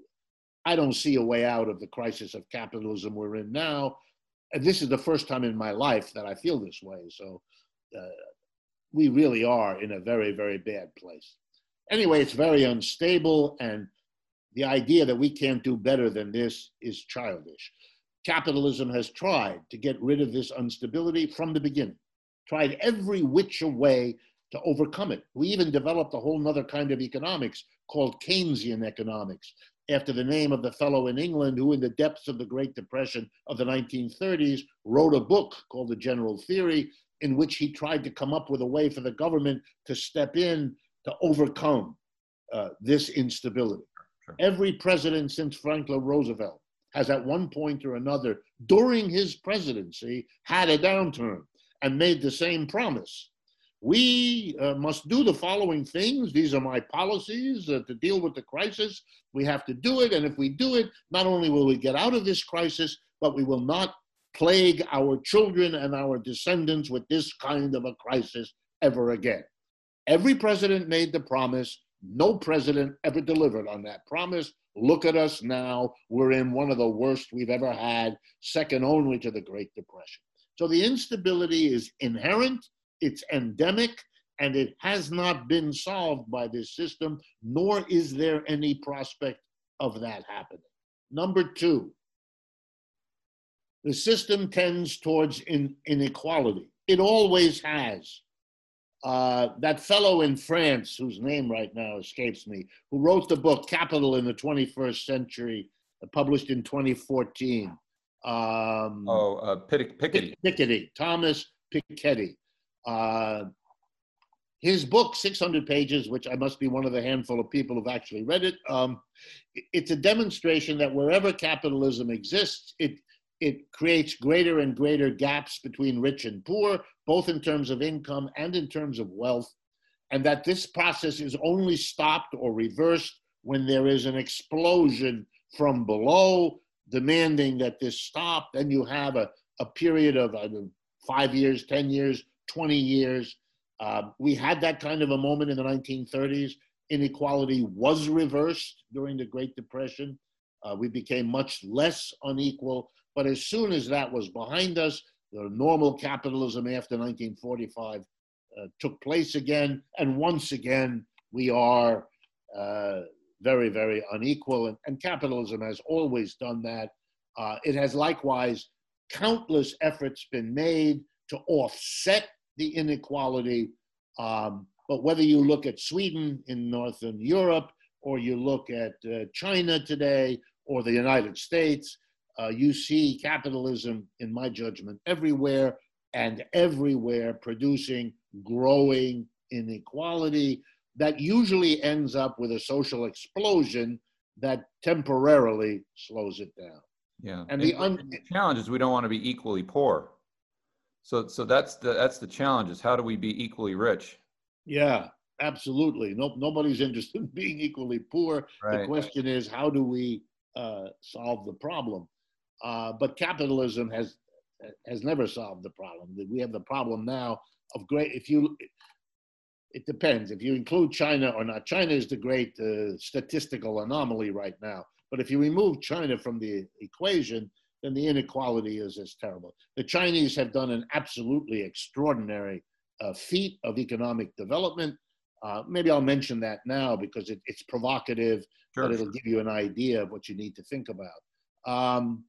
[SPEAKER 4] I don't see a way out of the crisis of capitalism we're in now. And this is the first time in my life that I feel this way. So uh, we really are in a very, very bad place. Anyway, it's very unstable. And the idea that we can't do better than this is childish. Capitalism has tried to get rid of this instability from the beginning, tried every which way to overcome it. We even developed a whole nother kind of economics called Keynesian economics, after the name of the fellow in England who in the depths of the Great Depression of the nineteen thirties wrote a book called The General Theory, in which he tried to come up with a way for the government to step in to overcome uh, this instability. Sure. Every president since Franklin Roosevelt has at one point or another during his presidency had a downturn and made the same promise. We uh, must do the following things. These are my policies uh, to deal with the crisis. We have to do it. And if we do it, not only will we get out of this crisis, but we will not plague our children and our descendants with this kind of a crisis ever again. Every president made the promise. No president ever delivered on that promise. Look at us now. We're in one of the worst we've ever had, second only to the Great Depression. So the instability is inherent. It's endemic, and it has not been solved by this system, nor is there any prospect of that happening. Number two, the system tends towards in, inequality. It always has. Uh, that fellow in France, whose name right now escapes me, who wrote the book Capital in the twenty-first Century, uh, published in twenty fourteen. Um,
[SPEAKER 3] oh, uh, Piketty.
[SPEAKER 4] Piketty, Thomas Piketty. Uh, his book, six hundred pages, which I must be one of the handful of people who've actually read it, um, it's a demonstration that wherever capitalism exists, it, it creates greater and greater gaps between rich and poor, both in terms of income and in terms of wealth, and that this process is only stopped or reversed when there is an explosion from below demanding that this stop. Then you have a, a period of I mean, five years, ten years, twenty years. Uh, we had that kind of a moment in the nineteen thirties. Inequality was reversed during the Great Depression. Uh, we became much less unequal. But as soon as that was behind us, the normal capitalism after nineteen forty-five uh, took place again. And once again, we are uh, very, very unequal. And, and capitalism has always done that. Uh, it has likewise countless efforts been made to offset the inequality. Um, but whether you look at Sweden in Northern Europe, or you look at uh, China today, or the United States, uh, you see capitalism, in my judgment, everywhere and everywhere producing growing inequality that usually ends up with a social explosion that temporarily slows it down.
[SPEAKER 3] Yeah,
[SPEAKER 4] and the, un-
[SPEAKER 3] the challenge is we don't want to be equally poor. So, so that's the that's the challenge: is how do we be equally rich?
[SPEAKER 4] Yeah, absolutely. No, nobody's interested in being equally poor.
[SPEAKER 3] Right.
[SPEAKER 4] The question is, how do we uh, solve the problem? Uh, but capitalism has has never solved the problem. We have the problem now of great. If you, it depends if you include China or not. China is the great uh, statistical anomaly right now. But if you remove China from the equation, then the inequality is as terrible. The Chinese have done an absolutely extraordinary uh, feat of economic development. Uh, maybe I'll mention that now because it, it's provocative,
[SPEAKER 3] sure,
[SPEAKER 4] but it'll
[SPEAKER 3] sure.
[SPEAKER 4] give you an idea of what you need to think about. Um,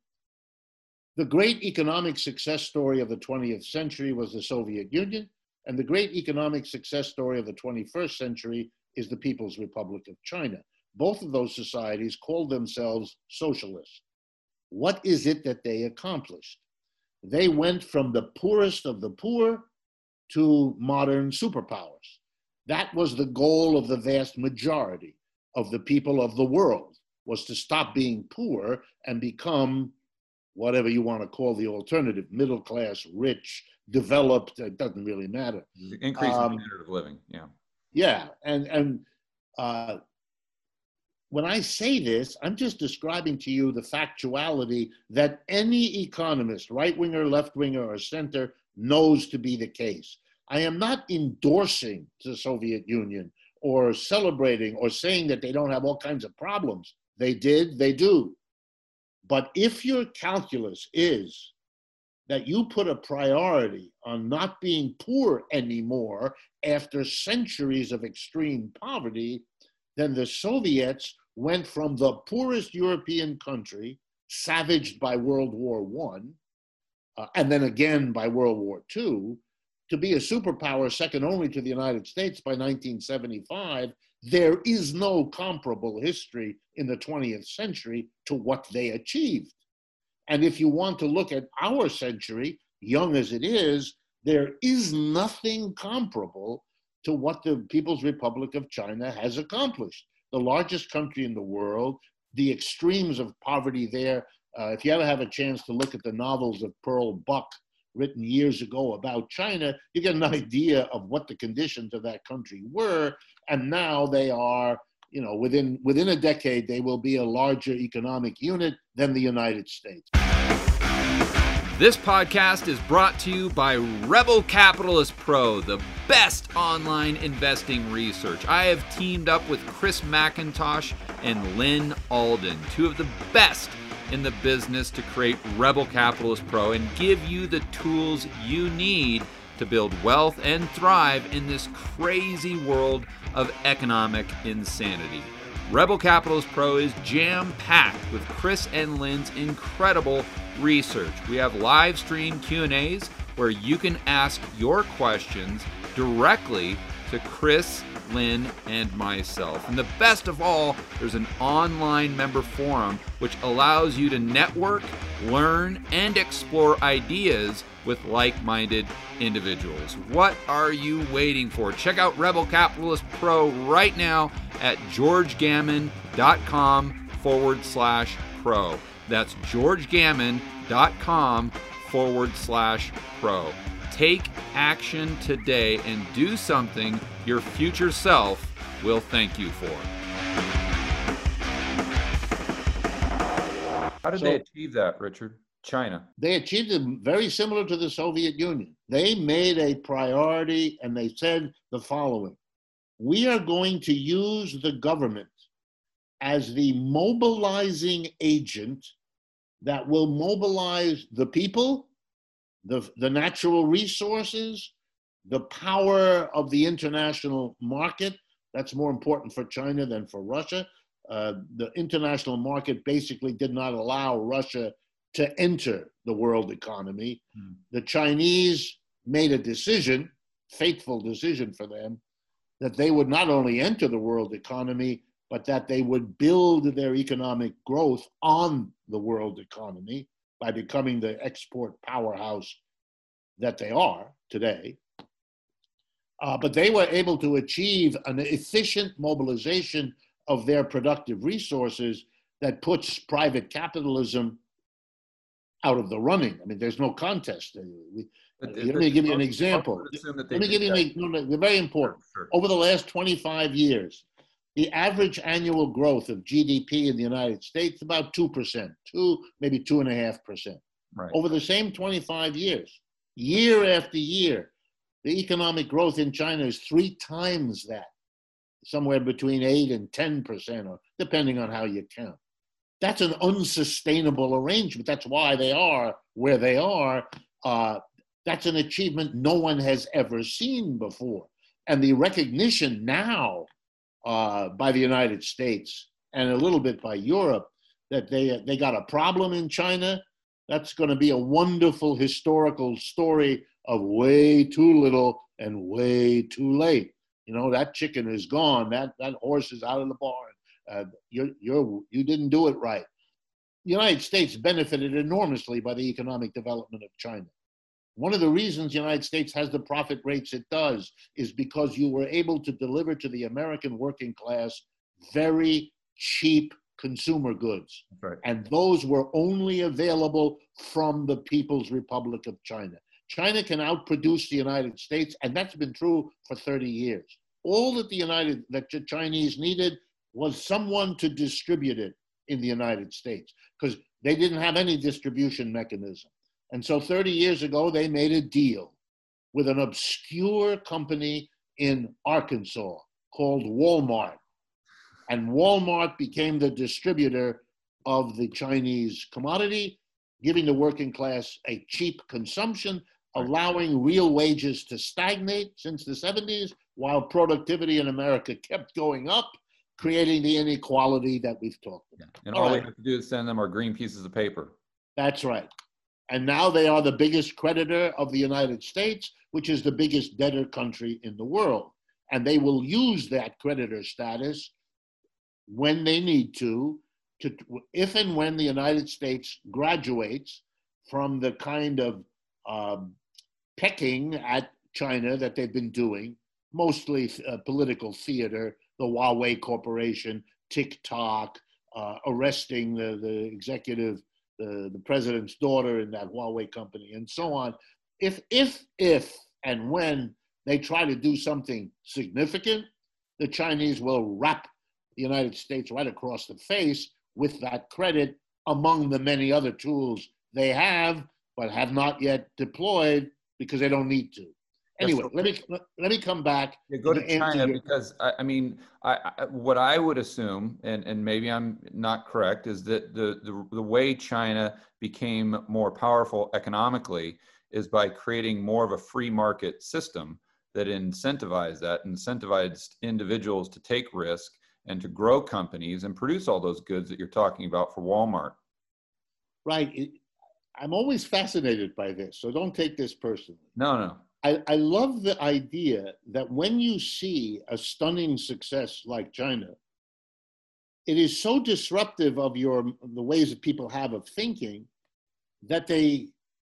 [SPEAKER 4] the great economic success story of the twentieth century was the Soviet Union, and the great economic success story of the twenty-first century is the People's Republic of China. Both of those societies called themselves socialists. What is it that they accomplished? They went from the poorest of the poor to modern superpowers. That was the goal of the vast majority of the people of the world, was to stop being poor and become whatever you want to call the alternative, middle class, rich, developed, it doesn't really matter.
[SPEAKER 3] Increasing
[SPEAKER 4] Um,
[SPEAKER 3] standard of living, yeah.
[SPEAKER 4] Yeah, and, and uh, when I say this, I'm just describing to you the factuality that any economist, right-winger, left-winger, or center, knows to be the case. I am not endorsing the Soviet Union or celebrating or saying that they don't have all kinds of problems. They did, they do. But if your calculus is that you put a priority on not being poor anymore after centuries of extreme poverty, then the Soviets went from the poorest European country, savaged by World War One, uh, and then again by World War Two, to be a superpower second only to the United States by nineteen seventy-five. There is no comparable history in the twentieth century to what they achieved. And if you want to look at our century, young as it is, there is nothing comparable to what the People's Republic of China has accomplished. The largest country in the world, the extremes of poverty there. Uh, if you ever have a chance to look at the novels of Pearl Buck, written years ago about China, you get an idea of what the conditions of that country were. And now they are, you know, within, within a decade, they will be a larger economic unit than the United States.
[SPEAKER 3] This podcast is brought to you by Rebel Capitalist Pro, the best online investing research. I have teamed up with Chris McIntosh and Lynn Alden, two of the best in the business, to create Rebel Capitalist Pro and give you the tools you need to build wealth and thrive in this crazy world of economic insanity. Rebel Capitalist Pro is jam-packed with Chris and Lynn's incredible research. We have live stream Q and A's where you can ask your questions directly to Chris, Lynn, and myself. And the best of all, there's an online member forum which allows you to network, learn, and explore ideas with like-minded individuals. What are you waiting for? Check out Rebel Capitalist Pro right now at georgegammon.com forward slash pro. That's georgegammon.com forward slash pro. Take action today and do something your future self will thank you for. How did
[SPEAKER 4] So-
[SPEAKER 3] they achieve that, Richard? China.
[SPEAKER 4] They achieved it very similar to the Soviet Union. They made a priority and they said the following: we are going to use the government as the mobilizing agent that will mobilize the people, the, the natural resources, the power of the international market. That's more important for China than for Russia. Uh, the international market basically did not allow Russia to enter the world economy.
[SPEAKER 3] Hmm.
[SPEAKER 4] The Chinese made a decision, fateful decision for them, that they would not only enter the world economy, but that they would build their economic growth on the world economy by becoming the export powerhouse that they are today. Uh, but they were able to achieve an efficient mobilization of their productive resources that puts private capitalism out of the running. I mean, there's no contest. We,
[SPEAKER 3] But-
[SPEAKER 4] let me give you an
[SPEAKER 3] most-
[SPEAKER 4] example.
[SPEAKER 3] most would assume that they
[SPEAKER 4] Let me
[SPEAKER 3] did
[SPEAKER 4] give you
[SPEAKER 3] that.
[SPEAKER 4] an, no, no, they're very important.
[SPEAKER 3] Sure.
[SPEAKER 4] Over the last twenty-five years, the average annual growth of G D P in the United States about two percent, two, maybe two and a half percent.
[SPEAKER 3] Right.
[SPEAKER 4] Over the same twenty-five years, year after year, the economic growth in China is three times that, somewhere between eight and ten percent, or depending on how you count. That's an unsustainable arrangement. That's why they are where they are. Uh, that's an achievement no one has ever seen before. And the recognition now uh, by the United States and a little bit by Europe that they, they got a problem in China, that's going to be a wonderful historical story of way too little and way too late. You know, that chicken is gone. That, that horse is out of the barn. Uh, you're, you're, you didn't do it right. The United States benefited enormously by the economic development of China. One of the reasons the United States has the profit rates it does is because you were able to deliver to the American working class very cheap consumer goods.
[SPEAKER 3] Right.
[SPEAKER 4] And those were only available from the People's Republic of China. China can outproduce the United States, and that's been true for thirty years. All that the United, that the Chinese needed was someone to distribute it in the United States, because they didn't have any distribution mechanism. And so thirty years ago, they made a deal with an obscure company in Arkansas called Walmart. And Walmart became the distributor of the Chinese commodity, giving the working class a cheap consumption, allowing real wages to stagnate since the seventies, while productivity in America kept going up, creating the inequality that we've talked about.
[SPEAKER 3] Yeah. And
[SPEAKER 4] all
[SPEAKER 3] all
[SPEAKER 4] right.
[SPEAKER 3] we have to do is send them our green pieces of paper.
[SPEAKER 4] That's right. And now they are the biggest creditor of the United States, which is the biggest debtor country in the world. And they will use that creditor status when they need to, to if and when the United States graduates from the kind of um, pecking at China that they've been doing, mostly uh, political theater, the Huawei Corporation, TikTok, uh, arresting the, the executive, the, the president's daughter in that Huawei company, and so on. If, if, if, and when they try to do something significant, the Chinese will wrap the United States right across the face with that credit, among the many other tools they have, but have not yet deployed because they don't need to. Anyway,
[SPEAKER 3] so,
[SPEAKER 4] let me let me come back.
[SPEAKER 3] Yeah, go to China
[SPEAKER 4] your,
[SPEAKER 3] because I, I mean, I, I, what I would assume, and, and maybe I'm not correct, is that the, the the way China became more powerful economically is by creating more of a free market system that incentivized that, incentivized individuals to take risk and to grow companies and produce all those goods that you're talking about for Walmart.
[SPEAKER 4] Right. It, I'm always fascinated by this, so don't take this personally.
[SPEAKER 3] No, no.
[SPEAKER 4] I, I love the idea that when you see a stunning success like China, it is so disruptive of your the ways that people have of thinking that they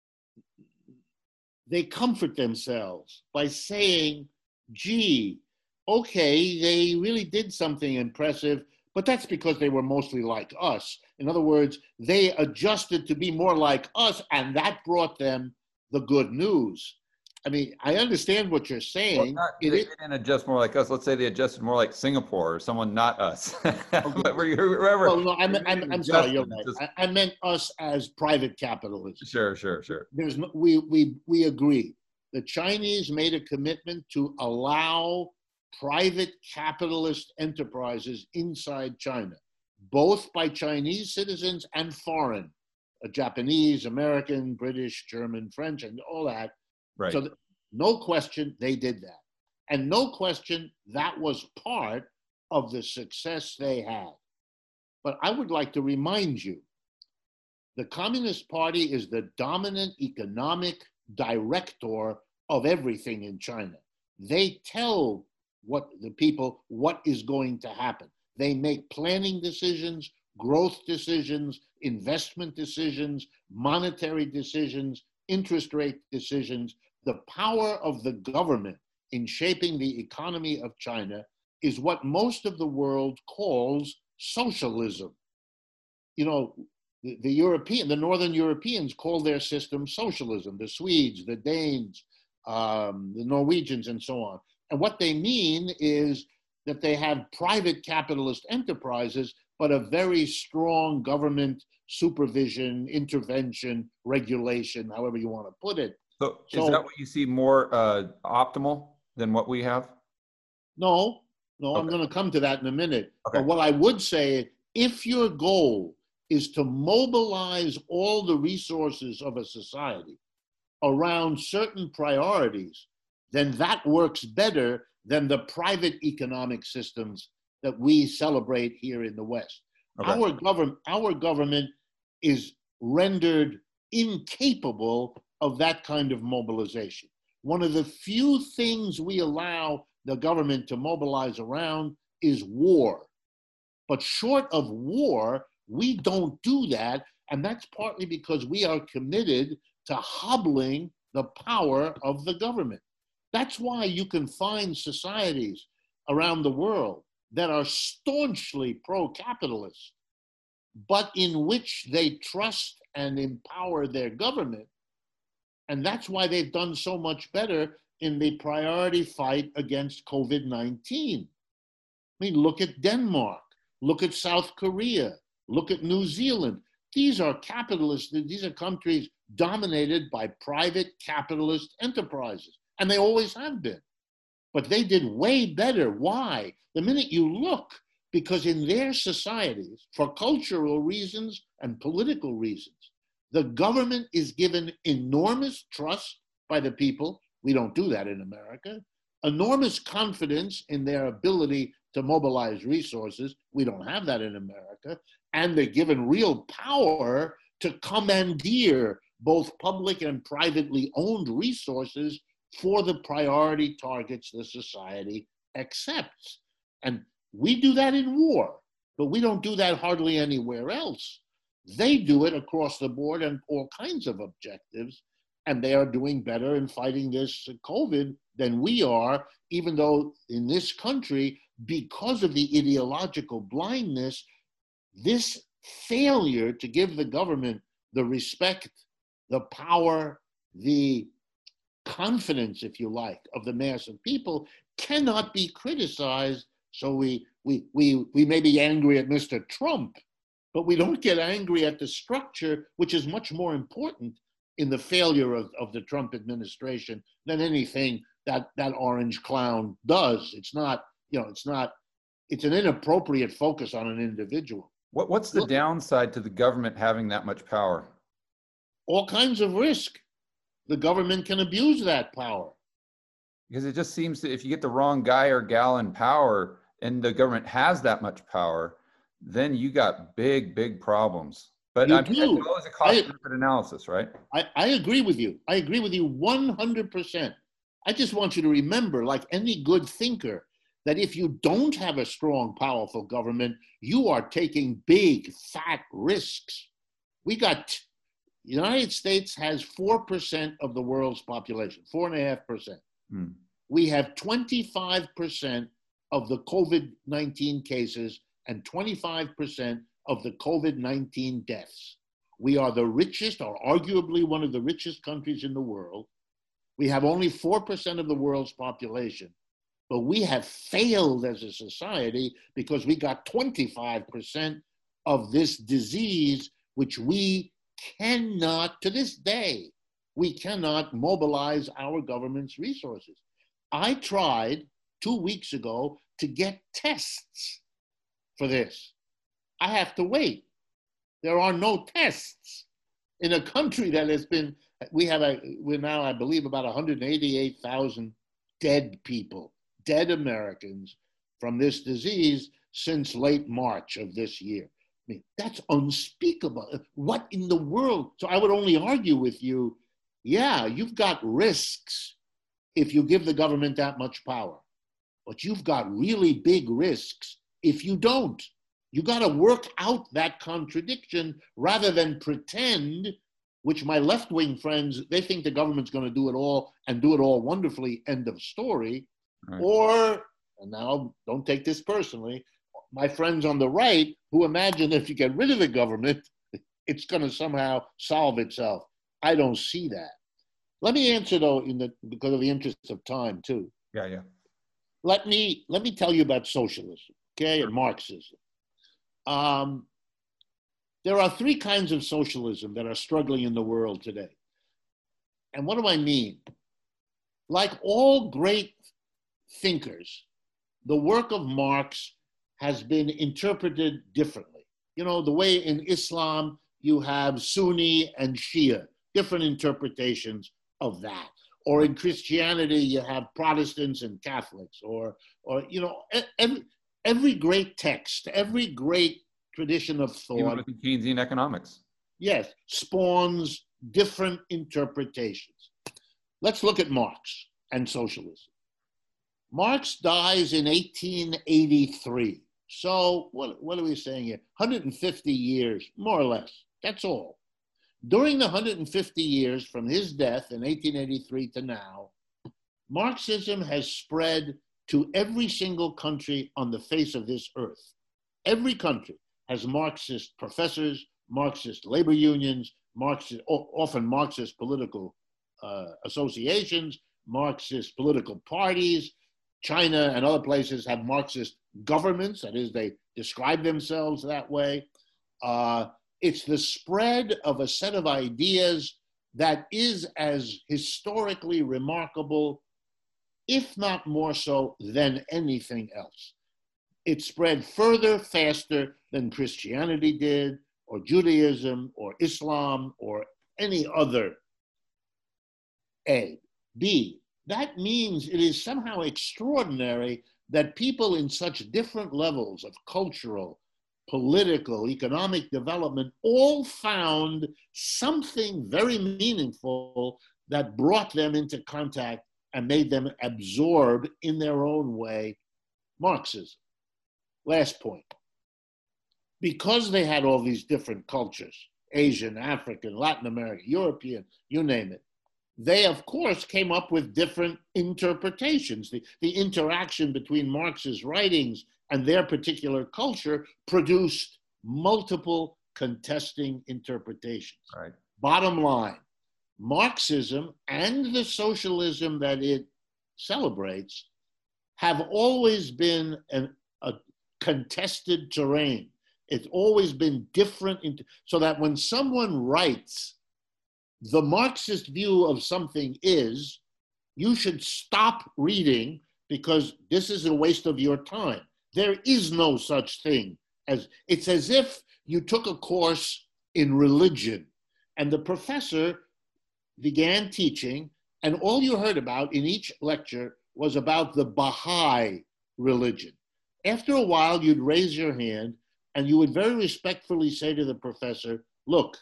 [SPEAKER 4] they comfort themselves by saying, gee, okay, they really did something impressive, but that's because they were mostly like us. In other words, they adjusted to be more like us, and that brought them the good news. I mean, I understand what you're saying.
[SPEAKER 3] Well, not,
[SPEAKER 4] it
[SPEAKER 3] they
[SPEAKER 4] is,
[SPEAKER 3] didn't adjust more like us. Let's say they adjusted more like Singapore or someone not us. But wherever,
[SPEAKER 4] well, no, I'm, I'm, I'm sorry, you're right.
[SPEAKER 3] just,
[SPEAKER 4] I, I meant us as private capitalism.
[SPEAKER 3] Sure, sure, sure.
[SPEAKER 4] There's no, we, we, we agree. The Chinese made a commitment to allow private capitalist enterprises inside China, both by Chinese citizens and foreign, uh, Japanese, American, British, German, French, and all that.
[SPEAKER 3] Right.
[SPEAKER 4] So th- no question they did that. And no question that was part of the success they had. But I would like to remind you, the Communist Party is the dominant economic director of everything in China. They tell what the people what is going to happen. They make planning decisions, growth decisions, investment decisions, monetary decisions, interest rate decisions. The power of the government in shaping the economy of China is what most of the world calls socialism. You know, the, the European, the Northern Europeans call their system socialism, the Swedes, the Danes, um, the Norwegians, and so on. And what they mean is that they have private capitalist enterprises, but a very strong government supervision, intervention, regulation, however you want to put it.
[SPEAKER 3] So,
[SPEAKER 4] So,
[SPEAKER 3] is that what you see more uh, optimal than what we have?
[SPEAKER 4] No, no,
[SPEAKER 3] Okay.
[SPEAKER 4] I'm going to come to that in a minute.
[SPEAKER 3] Okay.
[SPEAKER 4] But what I would say, if your goal is to mobilize all the resources of a society around certain priorities, then that works better than the private economic systems that we celebrate here in the West.
[SPEAKER 3] Okay.
[SPEAKER 4] Our government, our government is rendered incapable of that kind of mobilization. One of the few things we allow the government to mobilize around is war. But short of war, we don't do that. And that's partly because we are committed to hobbling the power of the government. That's why you can find societies around the world that are staunchly pro-capitalist, but in which they trust and empower their government. And that's why they've done so much better in the priority fight against COVID nineteen. I mean, look at Denmark, look at South Korea, look at New Zealand. These are capitalist, these are countries dominated by private capitalist enterprises, and they always have been. But they did way better. Why? The minute you look, because in their societies, for cultural reasons and political reasons, the government is given enormous trust by the people. We don't do that in America. Enormous confidence in their ability to mobilize resources. We don't have that in America. And they're given real power to commandeer both public and privately owned resources for the priority targets the society accepts. And we do that in war, but we don't do that hardly anywhere else. They do it across the board and all kinds of objectives, and they are doing better in fighting this COVID than we are, even though in this country, because of the ideological blindness, this failure to give the government the respect, the power, the confidence, if you like, of the mass of people cannot be criticized. So we, we, we, we may be angry at Mister Trump, but we don't get angry at the structure, which is much more important in the failure of, of the Trump administration than anything that that orange clown does. It's not, you know, it's not, it's an inappropriate focus on an individual.
[SPEAKER 3] What, what's the
[SPEAKER 4] Look,
[SPEAKER 3] downside to the government having that much power?
[SPEAKER 4] all kinds of risk. The government can abuse that power.
[SPEAKER 3] Because it just seems that if you get the wrong guy or gal in power and the government has that much power, then you got big, big problems. But
[SPEAKER 4] You
[SPEAKER 3] I'm
[SPEAKER 4] do.
[SPEAKER 3] it's always a cost-benefit analysis, right?
[SPEAKER 4] I, I agree with you. I agree with you one hundred percent. I just want you to remember, like any good thinker, that if you don't have a strong, powerful government, you are taking big, fat risks. We got, the United States has four percent of the world's population, four and a half percent.
[SPEAKER 3] Hmm.
[SPEAKER 4] We have twenty-five percent of the COVID nineteen cases and twenty-five percent of the COVID nineteen deaths. We are the richest, or arguably one of the richest countries in the world. We have only four percent of the world's population, but we have failed as a society because we got twenty-five percent of this disease, which we cannot, to this day, we cannot mobilize our government's resources. I tried two weeks ago to get tests for this. I have to wait. There are no tests in a country that has been, we have a, we're now, I believe, about one hundred eighty-eight thousand dead people, dead Americans from this disease since late March of this year. I mean, that's unspeakable. What in the world? So I would only argue with you, yeah, you've got risks if you give the government that much power, but you've got really big risks if you don't. You got to work out that contradiction rather than pretend, which my left-wing friends, they think the government's going to do it all and do it all wonderfully, end of story. Right. Or, and now don't take this personally, my friends on the right who imagine if you get rid of the government, it's going to somehow solve itself. I don't see that. Let me answer though, in the, because of the interest of time too.
[SPEAKER 3] Yeah, yeah.
[SPEAKER 4] Let me, let me tell you about socialism, okay, and Marxism. Um, there are three kinds of socialism that are struggling in the world today. And what do I mean? Like all great thinkers, the work of Marx has been interpreted differently. You know, the way in Islam you have Sunni and Shia, different interpretations of that. Or in Christianity you have Protestants and Catholics, or, or you know, every, every great text, every great tradition of thought,
[SPEAKER 3] even with the Keynesian economics,
[SPEAKER 4] yes, spawns different interpretations. Let's look at Marx and socialism. Marx dies in eighteen eighty-three. So what, what are we saying here? one hundred fifty years, more or less. That's all. During the one hundred fifty years from his death in eighteen eighty-three to now, Marxism has spread to every single country on the face of this earth. Every country has Marxist professors, Marxist labor unions, Marxist, often Marxist political uh, associations, Marxist political parties. China and other places have Marxist governments, that is, they describe themselves that way. Uh, it's the spread of a set of ideas that is as historically remarkable, if not more so, than anything else. It spread further, faster than Christianity did, or Judaism, or Islam, or any other. A. B. That means it is somehow extraordinary that people in such different levels of cultural, political, economic development all found something very meaningful that brought them into contact and made them absorb in their own way Marxism. Last point. Because they had all these different cultures, Asian, African, Latin American, European, you name it, they, of course, came up with different interpretations. The, the interaction between Marx's writings and their particular culture produced multiple contesting interpretations.
[SPEAKER 3] Right.
[SPEAKER 4] Bottom line, Marxism and the socialism that it celebrates have always been an, a contested terrain. It's always been different, in, so that when someone writes, the Marxist view of something is, you should stop reading because this is a waste of your time. There is no such thing as, it's as if you took a course in religion and the professor began teaching and all you heard about in each lecture was about the Baha'i religion. After a while, you'd raise your hand and you would very respectfully say to the professor, look,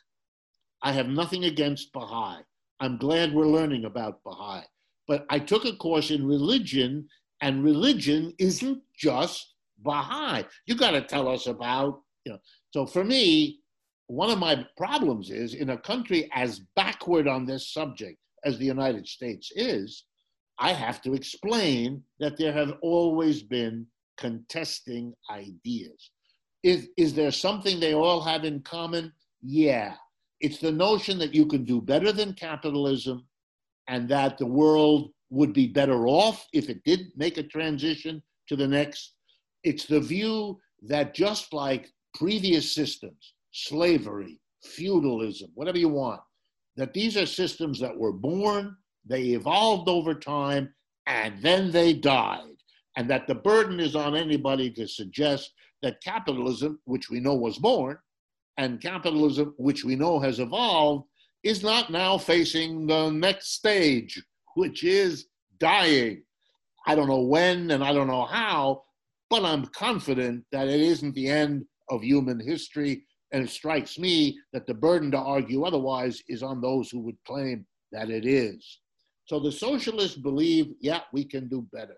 [SPEAKER 4] I have nothing against Baha'i. I'm glad we're learning about Baha'i. But I took a course in religion, and religion isn't just Baha'i. You got to tell us about, you know. So for me, one of my problems is in a country as backward on this subject as the United States is, I have to explain that there have always been contesting ideas. Is, is there something they all have in common? Yeah. It's the notion that you can do better than capitalism and that the world would be better off if it did make a transition to the next. It's the view that just like previous systems, slavery, feudalism, whatever you want, that these are systems that were born, they evolved over time, and then they died. And that the burden is on anybody to suggest that capitalism, which we know was born, and capitalism, which we know has evolved, is not now facing the next stage, which is dying. I don't know when and I don't know how, but I'm confident that it isn't the end of human history. And it strikes me that the burden to argue otherwise is on those who would claim that it is. So the socialists believe, yeah, we can do better.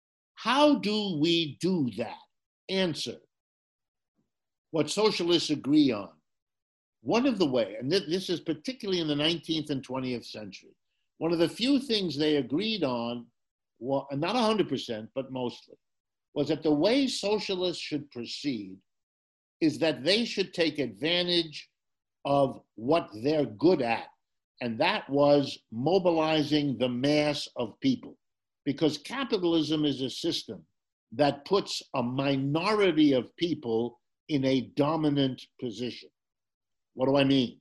[SPEAKER 4] How do we do that? Answer. What socialists agree on. One of the ways, and this is particularly in the nineteenth and twentieth century, one of the few things they agreed on, well, not one hundred percent, but mostly, was that the way socialists should proceed is that they should take advantage of what they're good at, and that was mobilizing the mass of people. Because capitalism is a system that puts a minority of people in a dominant position. What do I mean?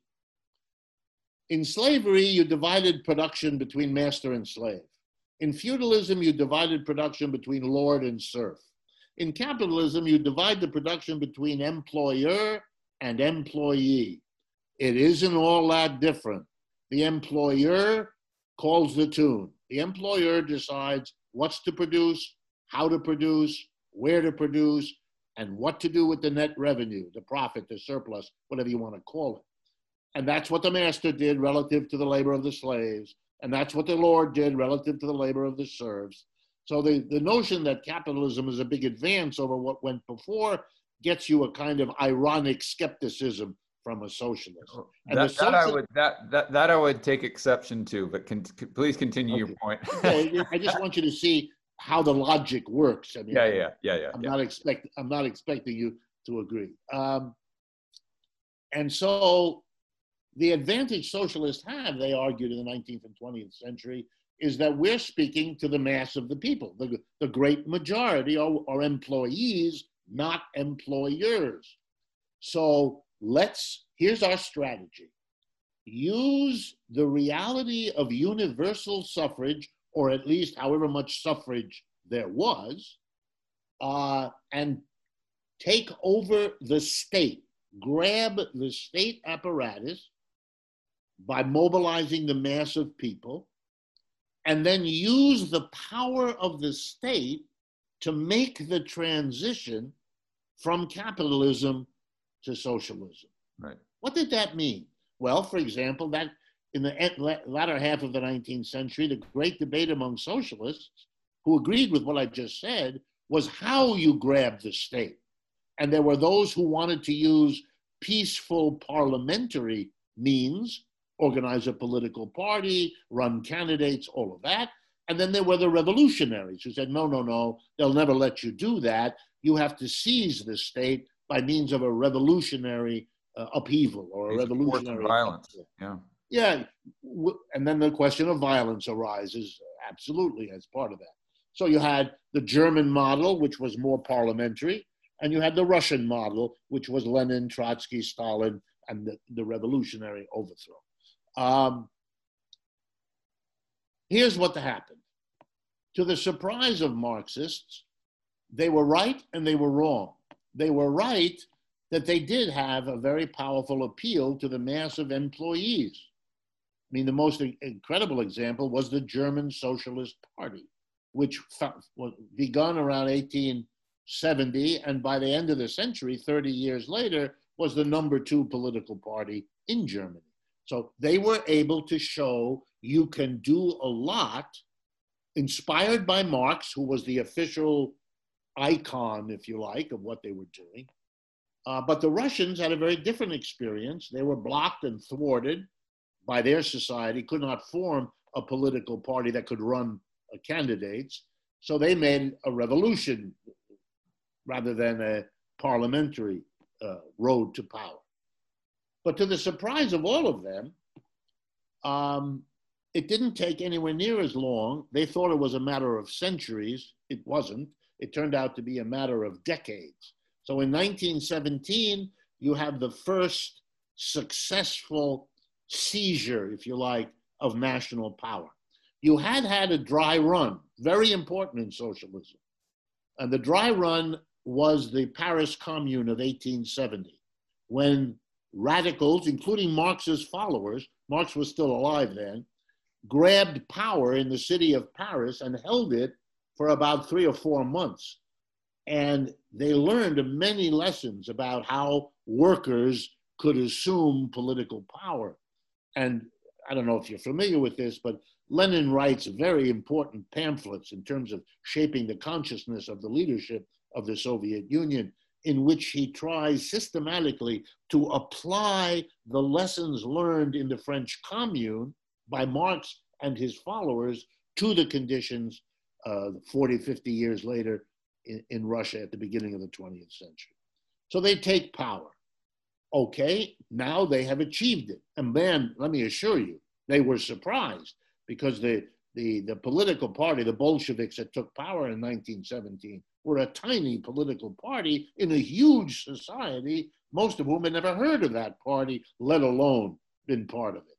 [SPEAKER 4] In slavery, you divided production between master and slave. In feudalism, you divided production between lord and serf. In capitalism, you divide the production between employer and employee. It isn't all that different. The employer calls the tune. The employer decides what's to produce, how to produce, where to produce, and what to do with the net revenue, the profit, the surplus, whatever you want to call it. And that's what the master did relative to the labor of the slaves. And that's what the lord did relative to the labor of the serfs. So the, the notion that capitalism is a big advance over what went before gets you a kind of ironic skepticism from a socialist. And
[SPEAKER 3] That,
[SPEAKER 4] the
[SPEAKER 3] that I
[SPEAKER 4] social-
[SPEAKER 3] would that, that that I would take exception to, but con- please continue
[SPEAKER 4] Okay.
[SPEAKER 3] your point.
[SPEAKER 4] Okay, I just want you to see how the logic works. I mean,
[SPEAKER 3] yeah, yeah, yeah, yeah.
[SPEAKER 4] I'm
[SPEAKER 3] yeah.
[SPEAKER 4] not expect I'm not expecting you to agree. Um, and so the advantage socialists have, they argued in the nineteenth and twentieth century, is that we're speaking to the mass of the people. The, the great majority are, are employees, not employers. So let's, here's our strategy. Use the reality of universal suffrage, or at least however much suffrage there was, uh, and take over the state. Grab the state apparatus by mobilizing the mass of people, and then use the power of the state to make the transition from capitalism to socialism.
[SPEAKER 3] Right.
[SPEAKER 4] What did that mean? Well, for example, that in the latter half of the nineteenth century, the great debate among socialists who agreed with what I just said was how you grab the state. And there were those who wanted to use peaceful parliamentary means, organize a political party, run candidates, all of that. And then there were the revolutionaries who said, no, no, no, they'll never let you do that. You have to seize the state by means of a revolutionary uh, upheaval or a revolutionary
[SPEAKER 3] violence.
[SPEAKER 4] Upheaval.
[SPEAKER 3] Yeah.
[SPEAKER 4] Yeah. And then the question of violence arises absolutely as part of that. So you had the German model, which was more parliamentary, and you had the Russian model, which was Lenin, Trotsky, Stalin, and the, the revolutionary overthrow. Um, here's what happened. To the surprise of Marxists, they were right and they were wrong. They were right that they did have a very powerful appeal to the mass of employees. I mean, the most incredible example was the German Socialist Party, which was begun around eighteen seventy, and by the end of the century, thirty years later, was the number two political party in Germany. So they were able to show you can do a lot, inspired by Marx, who was the official icon, if you like, of what they were doing. Uh, but the Russians had a very different experience. They were blocked and thwarted by their society, could not form a political party that could run uh, candidates. So they made a revolution rather than a parliamentary uh, road to power. But to the surprise of all of them, um, it didn't take anywhere near as long. They thought it was a matter of centuries. It wasn't. It turned out to be a matter of decades. So in nineteen seventeen, you have the first successful seizure, if you like, of national power. You had had a dry run, very important in socialism. And the dry run was the Paris Commune of eighteen seventy, when radicals, including Marx's followers, Marx was still alive then, grabbed power in the city of Paris and held it for about three or four months. And they learned many lessons about how workers could assume political power. And I don't know if you're familiar with this, but Lenin writes very important pamphlets in terms of shaping the consciousness of the leadership of the Soviet Union, in which he tries systematically to apply the lessons learned in the French Commune by Marx and his followers to the conditions uh, forty, fifty years later in, in Russia at the beginning of the twentieth century. So they take power. Okay, now they have achieved it. And then, let me assure you, they were surprised because the, the, the political party, the Bolsheviks that took power in nineteen seventeen, were a tiny political party in a huge society, most of whom had never heard of that party, let alone been part of it.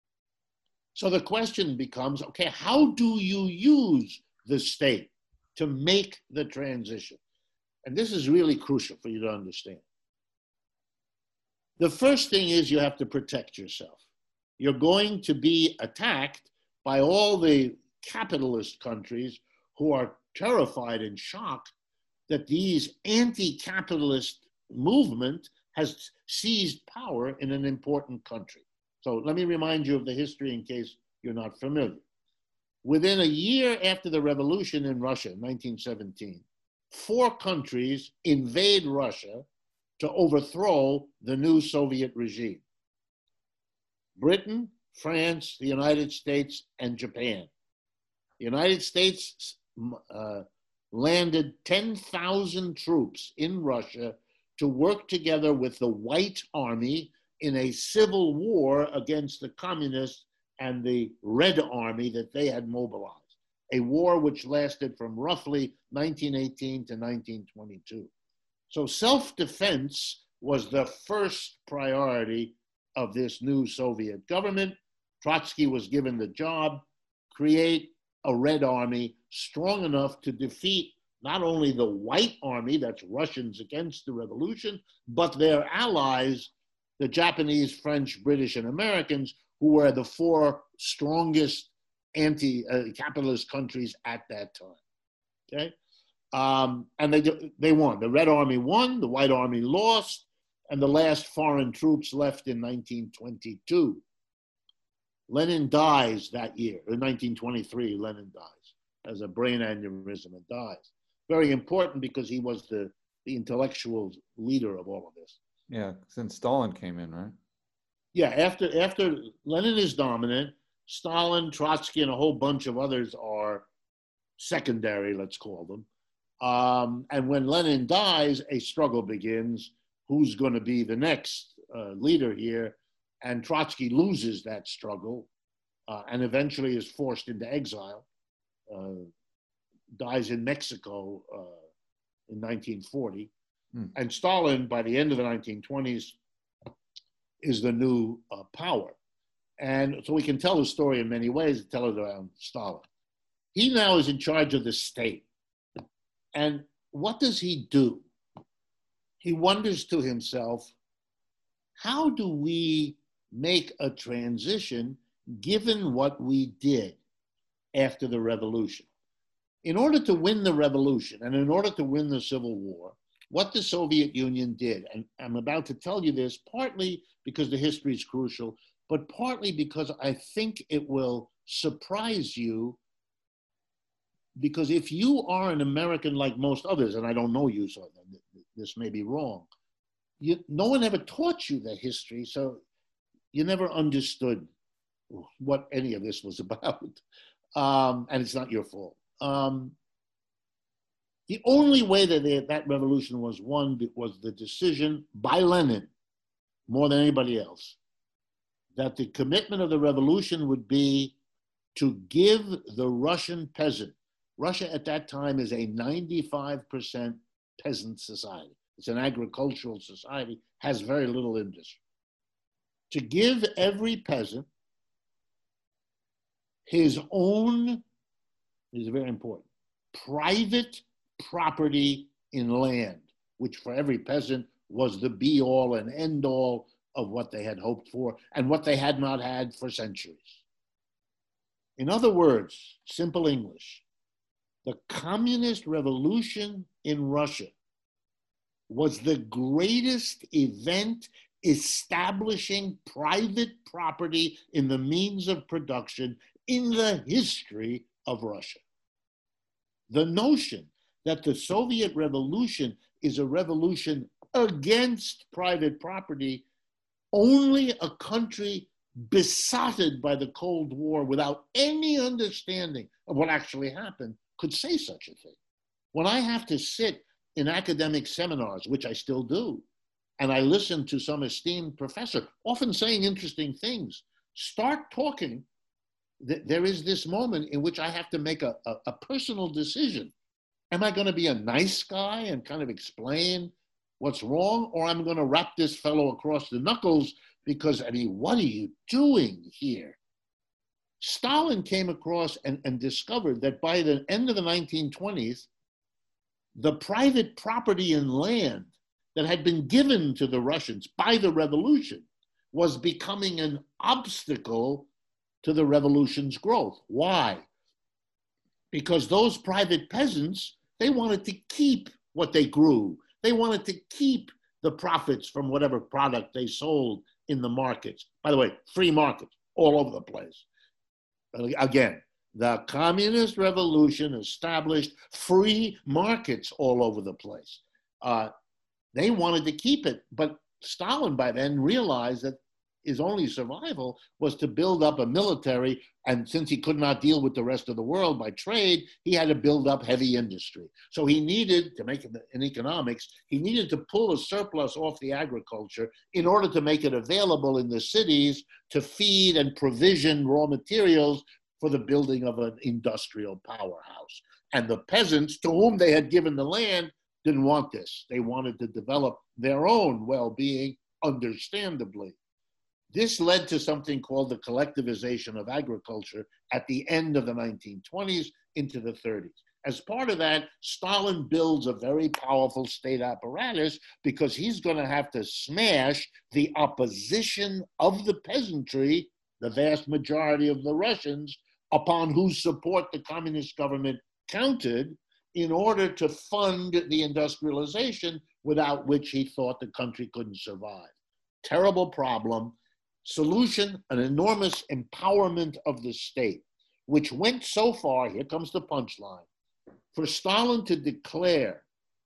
[SPEAKER 4] So the question becomes, okay, how do you use the state to make the transition? And this is really crucial for you to understand. The first thing is you have to protect yourself. You're going to be attacked by all the capitalist countries who are terrified and shocked that these anti-capitalist movement has seized power in an important country. So let me remind you of the history in case you're not familiar. Within a year after the revolution in Russia, nineteen seventeen, four countries invade Russia to overthrow the new Soviet regime. Britain, France, the United States, and Japan. The United States uh, landed ten thousand troops in Russia to work together with the White Army in a civil war against the communists and the Red Army that they had mobilized, a war which lasted from roughly nineteen eighteen to nineteen twenty-two. So self-defense was the first priority of this new Soviet government. Trotsky was given the job, create a Red Army strong enough to defeat not only the White Army, that's Russians against the revolution, but their allies, the Japanese, French, British, and Americans, who were the four strongest anti-capitalist countries at that time, okay? Um, and they, they won. The Red Army won, the White Army lost, and the last foreign troops left in nineteen twenty-two. Lenin dies that year. In nineteen twenty-three, Lenin dies, has a brain aneurysm and dies. Very important because he was the, the intellectual leader of all of this.
[SPEAKER 3] Yeah, since Stalin came in, right?
[SPEAKER 4] Yeah, after, after Lenin is dominant, Stalin, Trotsky, and a whole bunch of others are secondary, let's call them. Um, and when Lenin dies, a struggle begins. Who's going to be the next uh, leader here? And Trotsky loses that struggle uh, and eventually is forced into exile, uh, dies in Mexico uh, in nineteen forty. Hmm. And Stalin, by the end of the nineteen twenties, is the new uh, power. And so we can tell the story in many ways, tell it around Stalin. He now is in charge of the state. And what does he do? He wonders to himself, how do we make a transition given what we did after the revolution? In order to win the revolution and in order to win the Civil War, what the Soviet Union did, and I'm about to tell you this partly because the history is crucial, but partly because I think it will surprise you, because if you are an American like most others, and I don't know you, so this may be wrong, you, no one ever taught you the history, so you never understood what any of this was about. Um, and it's not your fault. Um, the only way that they, that revolution was won was the decision by Lenin, more than anybody else, that the commitment of the revolution would be to give the Russian peasant, Russia at that time is a ninety-five percent peasant society. It's an agricultural society, has very little industry. To give every peasant his own, this is very important, private property in land, which for every peasant was the be-all and end-all of what they had hoped for and what they had not had for centuries. In other words, simple English, the communist revolution in Russia was the greatest event establishing private property in the means of production in the history of Russia. The notion that the Soviet Revolution is a revolution against private property, only a country besotted by the Cold War without any understanding of what actually happened could say such a thing. When I have to sit in academic seminars, which I still do, and I listen to some esteemed professor, often saying interesting things, start talking, th- there is this moment in which I have to make a, a, a personal decision. Am I going to be a nice guy and kind of explain what's wrong, or I'm going to wrap this fellow across the knuckles because, I mean, what are you doing here? Stalin came across and, and discovered that by the end of the nineteen twenties, the private property in land that had been given to the Russians by the revolution was becoming an obstacle to the revolution's growth. Why? Because those private peasants, they wanted to keep what they grew. They wanted to keep the profits from whatever product they sold in the markets. By the way, free markets all over the place. Again, the communist revolution established free markets all over the place. Uh, They wanted to keep it, but Stalin by then realized that his only survival was to build up a military, and since he could not deal with the rest of the world by trade, he had to build up heavy industry. So he needed, to make it in economics, he needed to pull a surplus off the agriculture in order to make it available in the cities to feed and provision raw materials for the building of an industrial powerhouse. And the peasants to whom they had given the land didn't want this. They wanted to develop their own well-being, understandably. This led to something called the collectivization of agriculture at the end of the nineteen twenties into the thirties. As part of that, Stalin builds a very powerful state apparatus because he's going to have to smash the opposition of the peasantry, the vast majority of the Russians, upon whose support the communist government counted in order to fund the industrialization without which he thought the country couldn't survive. Terrible problem. Solution, an enormous empowerment of the state, which went so far, here comes the punchline, for Stalin to declare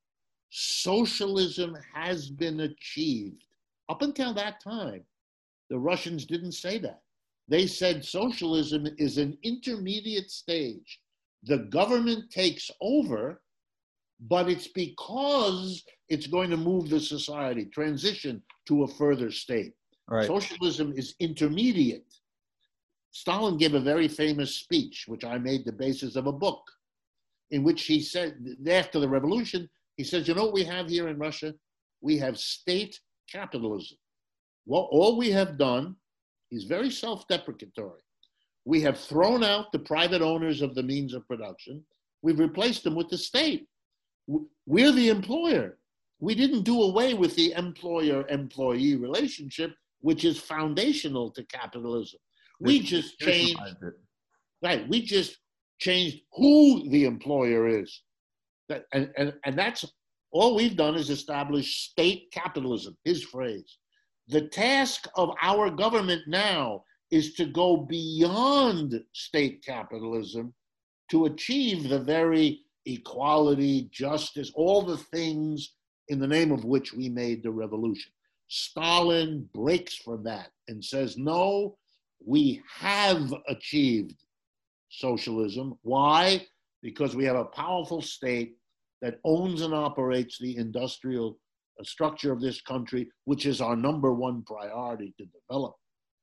[SPEAKER 4] socialism has been achieved. Up until that time, the Russians didn't say that. They said socialism is an intermediate stage. The government takes over, but it's because it's going to move the society, transition to a further state. Right. Socialism is intermediate. Stalin gave a very famous speech, which I made the basis of a book, in which he said, after the revolution, he says, you know what we have here in Russia? We have state capitalism. Well, all we have done, he's very self-deprecatory. We have thrown out the private owners of the means of production. We've replaced them with the state. We're the employer. We didn't do away with the employer-employee relationship, which is foundational to capitalism. We just changed, right, we just changed who the employer is. That, and, and, and that's, all we've done is establish state capitalism, his phrase. The task of our government now is to go beyond state capitalism to achieve the very equality, justice, all the things in the name of which we made the revolution. Stalin breaks from that and says, no, we have achieved socialism. Why? Because we have a powerful state that owns and operates the industrial structure of this country, which is our number one priority to develop.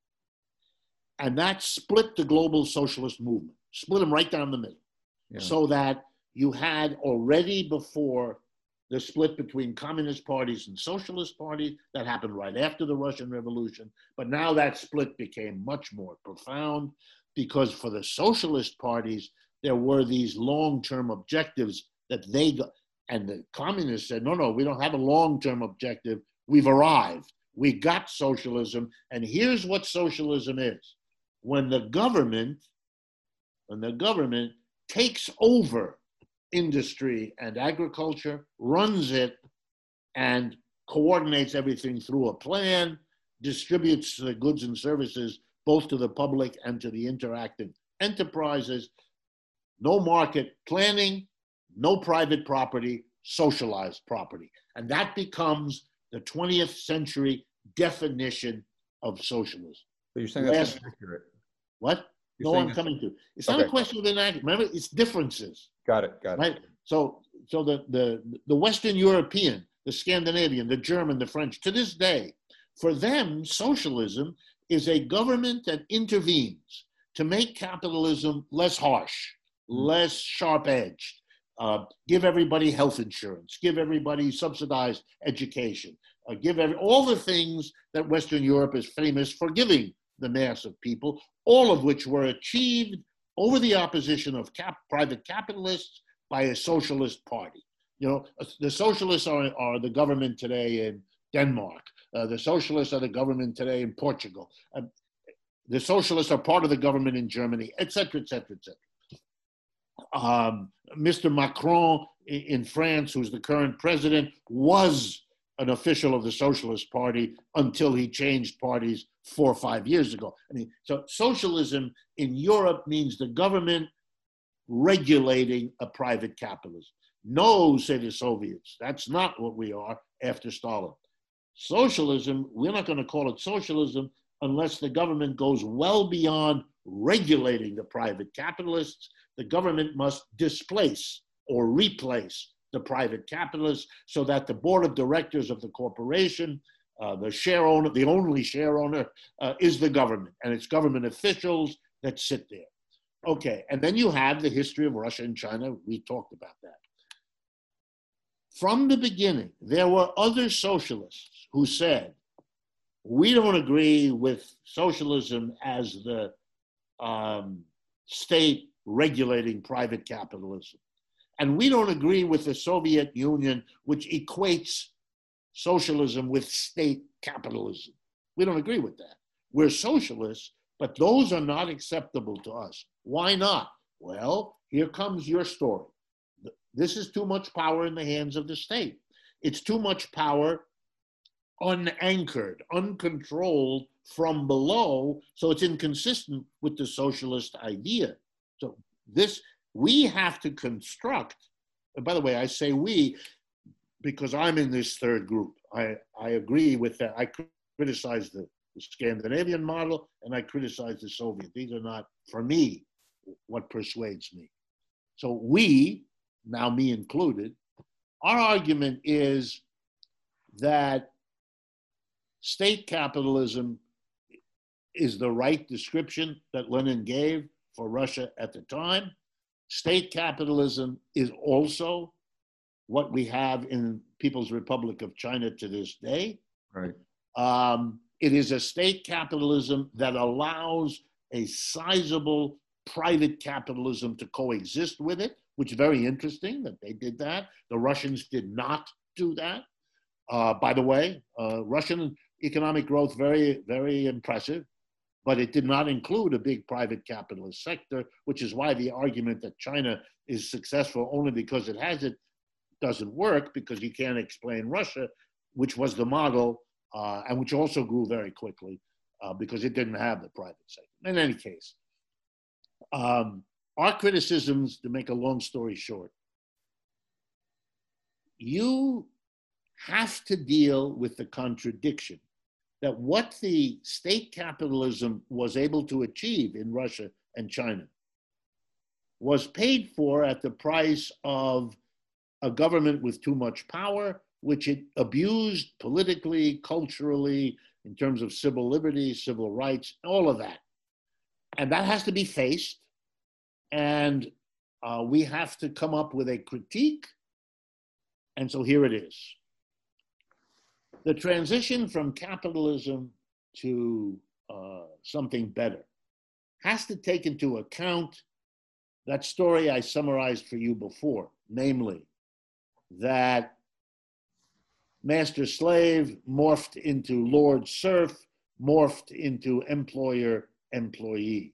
[SPEAKER 4] And that split the global socialist movement, split them right down the middle, yeah. So that you had already before the split between communist parties and socialist parties that happened right after the Russian Revolution. But now that split became much more profound because for the socialist parties, there were these long-term objectives that they got. And the communists said, no, no, we don't have a long-term objective. We've arrived. We got socialism. And here's what socialism is. When the government, when the government takes over industry and agriculture, runs it, and coordinates everything through a plan, distributes the goods and services both to the public and to the interactive enterprises, no market planning, no private property, socialized property. And that becomes the twentieth century definition of socialism.
[SPEAKER 3] But you're saying that's
[SPEAKER 4] Last,
[SPEAKER 3] inaccurate.
[SPEAKER 4] What?
[SPEAKER 3] You're
[SPEAKER 4] No, I'm coming to. It's not
[SPEAKER 3] okay.
[SPEAKER 4] a question of inaccurate. Remember, it's differences.
[SPEAKER 3] Got it, got it.
[SPEAKER 4] Right? So, so the, the, the Western European, the Scandinavian, the German, the French, to this day, for them, socialism is a government that intervenes to make capitalism less harsh, less sharp-edged, uh, give everybody health insurance, give everybody subsidized education, uh, give every, all the things that Western Europe is famous for giving the mass of people, all of which were achieved over the opposition of cap, private capitalists by a socialist party. You know, the socialists are, are the government today in Denmark. Uh, the socialists are the government today in Portugal. Uh, the socialists are part of the government in Germany, et cetera, et cetera, et cetera. Um, Mister Macron in France, who's the current president, was an official of the Socialist Party until he changed parties four or five years ago. I mean, so socialism in Europe means the government regulating a private capitalism. No, say the Soviets, that's not what we are after Stalin. Socialism, we're not going to call it socialism unless the government goes well beyond regulating the private capitalists. The government must displace or replace the private capitalists so that the board of directors of the corporation, uh, the share owner, the only share owner, uh, is the government, and it's government officials that sit there. Okay, and then you have the history of Russia and China. We talked about that. From the beginning, there were other socialists who said, we don't agree with socialism as the um, state regulating private capitalism. And we don't agree with the Soviet Union, which equates socialism with state capitalism. We don't agree with that. We're socialists, but those are not acceptable to us. Why not? Well, here comes your story. This is too much power in the hands of the state. It's too much power unanchored, uncontrolled from below, so it's inconsistent with the socialist idea. So this, we have to construct, and by the way, I say we because I'm in this third group. I, I agree with that. I criticize the, the Scandinavian model and I criticize the Soviet. These are not, for me, what persuades me. So we, now me included, our argument is that state capitalism is the right description that Lenin gave for Russia at the time. State capitalism is also what we have in People's Republic of China to this day.
[SPEAKER 3] Right.
[SPEAKER 4] Um, it is a state capitalism that allows a sizable private capitalism to coexist with it, which is very interesting that they did that. The Russians did not do that. Uh, by the way, uh, Russian economic growth, very, very impressive, but it did not include a big private capitalist sector, which is why the argument that China is successful only because it has it doesn't work, because you can't explain Russia, which was the model, uh, and which also grew very quickly uh, because it didn't have the private sector. In any case, um, our criticisms, to make a long story short, you have to deal with the contradiction that what the state capitalism was able to achieve in Russia and China was paid for at the price of a government with too much power, which it abused politically, culturally, in terms of civil liberties, civil rights, all of that. And that has to be faced. And uh, we have to come up with a critique. And so here it is. The transition from capitalism to uh, something better has to take into account that story I summarized for you before, namely that master-slave morphed into lord-serf, morphed into employer-employee.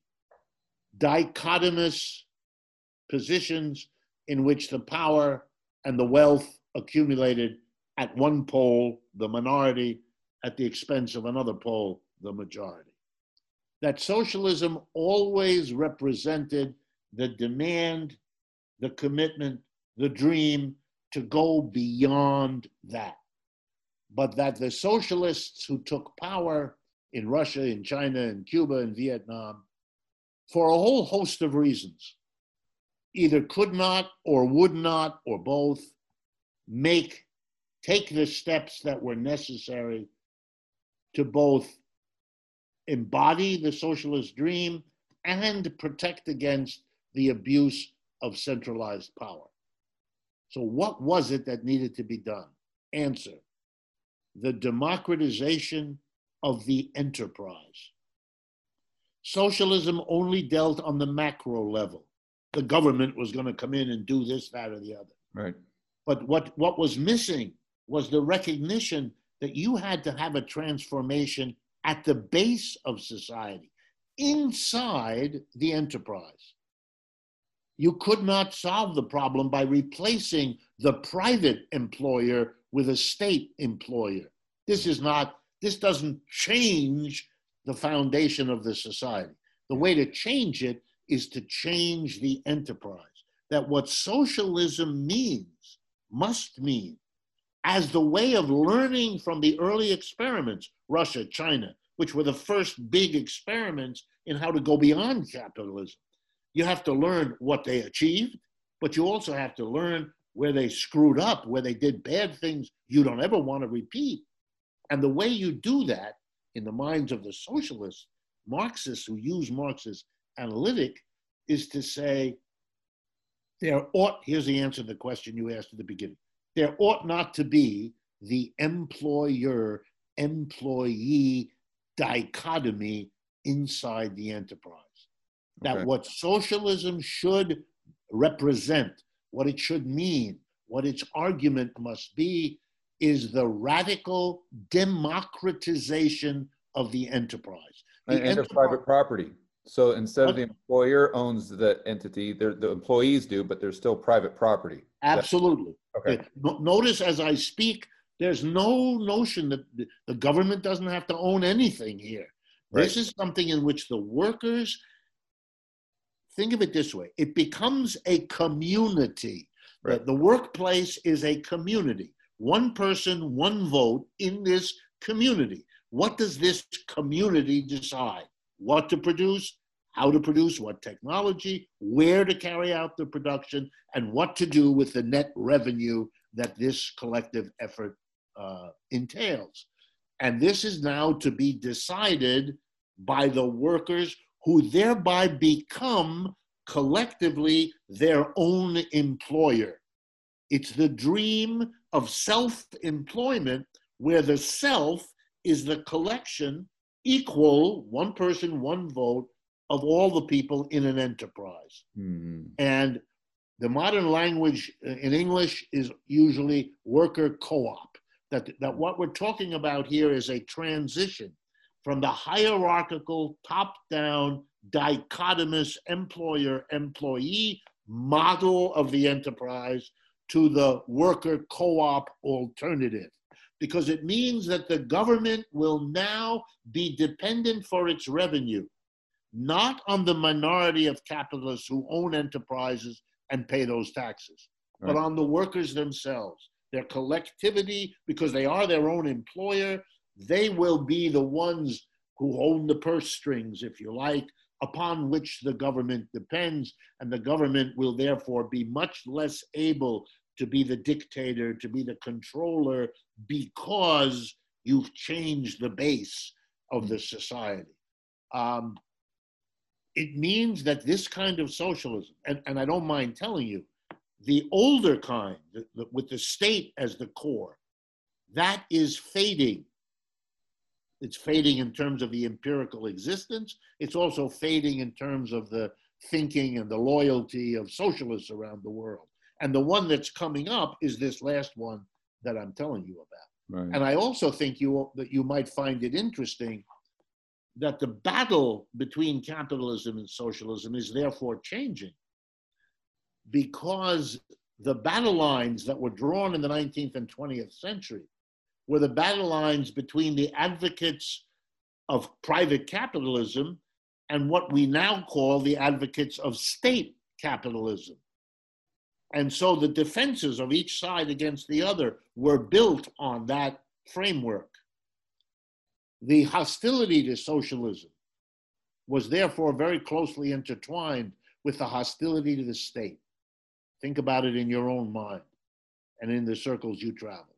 [SPEAKER 4] Dichotomous positions in which the power and the wealth accumulated at one pole, the minority, at the expense of another pole, the majority. That socialism always represented the demand, the commitment, the dream to go beyond that. But that the socialists who took power in Russia, in China, in Cuba, in Vietnam, for a whole host of reasons, either could not or would not, or both, make, take the steps that were necessary to both embody the socialist dream and protect against the abuse of centralized power. So what was it that needed to be done? Answer: the democratization of the enterprise. Socialism only dealt on the macro level. The government was going to come in and do this, that, or the other.
[SPEAKER 3] Right.
[SPEAKER 4] But what, what was missing was the recognition that you had to have a transformation at the base of society, inside the enterprise. You could not solve the problem by replacing the private employer with a state employer. This is not, this doesn't change the foundation of the society. The way to change it is to change the enterprise. that what socialism means, must mean, as the way of learning from the early experiments, Russia, China, which were the first big experiments in how to go beyond capitalism. You have to learn what they achieved, but you also have to learn where they screwed up, where they did bad things you don't ever want to repeat. And the way you do that in the minds of the socialists, Marxists who use Marxist analytic, is to say, there ought, here's the answer to the question you asked at the beginning, there ought not to be the employer-employee dichotomy inside the enterprise. That okay. What socialism should represent, what it should mean, what its argument must be, is the radical democratization of the enterprise. The
[SPEAKER 3] and, and
[SPEAKER 4] enterprise,
[SPEAKER 3] of private property. So instead of the employer owns the entity, the employees do, but there's still private property.
[SPEAKER 4] Absolutely.
[SPEAKER 3] Okay.
[SPEAKER 4] Notice as I speak, there's no notion that the government doesn't have to own anything here. Right. This is something in which the workers, think of it this way, it becomes a community. Right. The, the workplace is a community. One person, one vote in this community. What does this community decide? What to produce, how to produce, what technology, where to carry out the production, and what to do with the net revenue that this collective effort uh, entails. And this is now to be decided by the workers, who thereby become collectively their own employer. It's the dream of self-employment, where the self is the collection, equal, one person, one vote, of all the people in an enterprise. Mm-hmm. And the modern language in English is usually worker co-op. That, that what we're talking about here is a transition from the hierarchical, top-down, dichotomous employer-employee model of the enterprise to the worker co-op alternative. Because it means that the government will now be dependent for its revenue, not on the minority of capitalists who own enterprises and pay those taxes, right. but on the workers themselves. Their collectivity, because they are their own employer, they will be the ones who own the purse strings, if you like, upon which the government depends, and the government will therefore be much less able to be the dictator, to be the controller, because you've changed the base of the society. Um, it means that this kind of socialism, and, and I don't mind telling you, the older kind, the, the, with the state as the core, that is fading. It's fading in terms of the empirical existence. It's also fading in terms of the thinking and the loyalty of socialists around the world. And the one that's coming up is this last one that I'm telling you about. Right. And I also think you, that you might find it interesting that the battle between capitalism and socialism is therefore changing, because the battle lines that were drawn in the nineteenth and twentieth century were the battle lines between the advocates of private capitalism and what we now call the advocates of state capitalism. And so the defenses of each side against the other were built on that framework. The hostility to socialism was therefore very closely intertwined with the hostility to the state. Think about it in your own mind and in the circles you travel.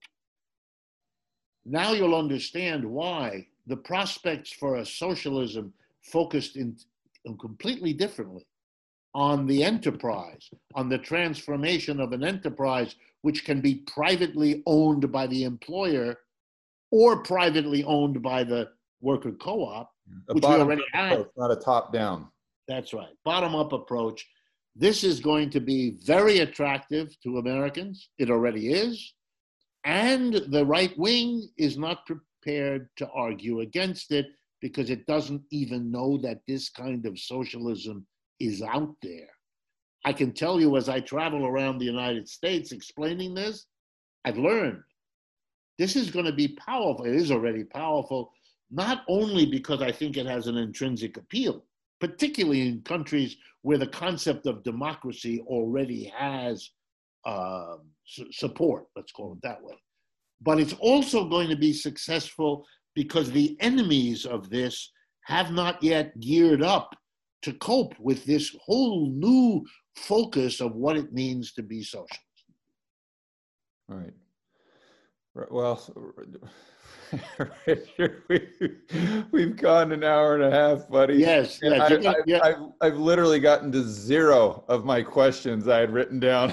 [SPEAKER 4] Now you'll understand why the prospects for a socialism focused in, in completely differently on the enterprise, on the transformation of an enterprise which can be privately owned by the employer or privately owned by the worker co-op,
[SPEAKER 3] a
[SPEAKER 4] which we already have.
[SPEAKER 3] Not a top-down.
[SPEAKER 4] That's right, bottom-up approach. This is going to be very attractive to Americans. It already is. And the right wing is not prepared to argue against it because it doesn't even know that this kind of socialism is out there. I can tell you, as I travel around the United States explaining this, I've learned this is going to be powerful. It is already powerful, not only because I think it has an intrinsic appeal. particularly in countries where the concept of democracy already has uh, su- support, let's call it that way. But it's also going to be successful because the enemies of this have not yet geared up to cope with this whole new focus of what it means to be socialist.
[SPEAKER 3] Right. Well, Richard, we, we've gone an hour and a half, buddy.
[SPEAKER 4] Yes, yes.
[SPEAKER 3] I,
[SPEAKER 4] Gonna,
[SPEAKER 3] I,
[SPEAKER 4] yeah.
[SPEAKER 3] I've, I've literally gotten to zero of my questions I had written down.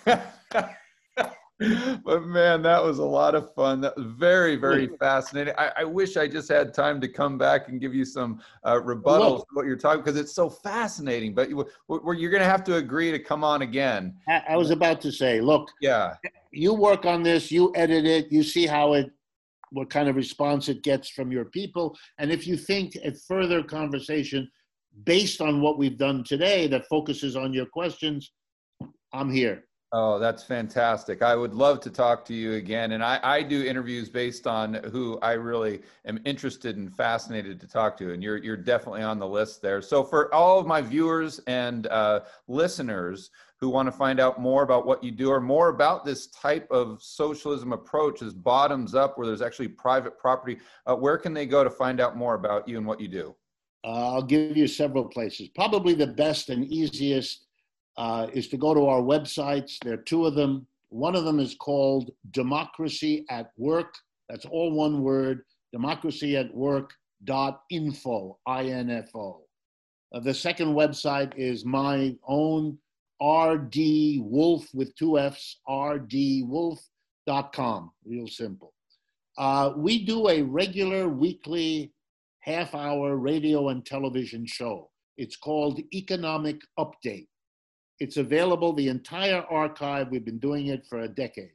[SPEAKER 3] But man, that was a lot of fun. That was very, very fascinating. I, I wish I just had time to come back and give you some uh, rebuttals to what you're talking, because it's so fascinating. But you, you're going to have to agree to come on again.
[SPEAKER 4] I, I was about to say, look,
[SPEAKER 3] yeah,
[SPEAKER 4] you work on this, you edit it, you see how it, what kind of response it gets from your people. And if you think a further conversation based on what we've done today that focuses on your questions, I'm here.
[SPEAKER 3] Oh, that's fantastic. I would love to talk to you again. And I, I do interviews based on who I really am interested and fascinated to talk to. And you're, you're definitely on the list there. So for all of my viewers and uh, listeners who want to find out more about what you do or more about this type of socialism approach, is bottoms up, where there's actually private property, uh, where can they go to find out more about you and what you do?
[SPEAKER 4] Uh, I'll give you several places. Probably the best and easiest Uh, is to go to our websites. There are two of them. One of them is called Democracy at Work. That's all one word, democracy at work dot info, I N F O. Uh, the second website is my own, R D Wolf with two F's, R D wolf dot com, real simple. Uh, we do a regular weekly half-hour radio and television show. It's called Economic Update. It's available, the entire archive. We've been doing it for a decade.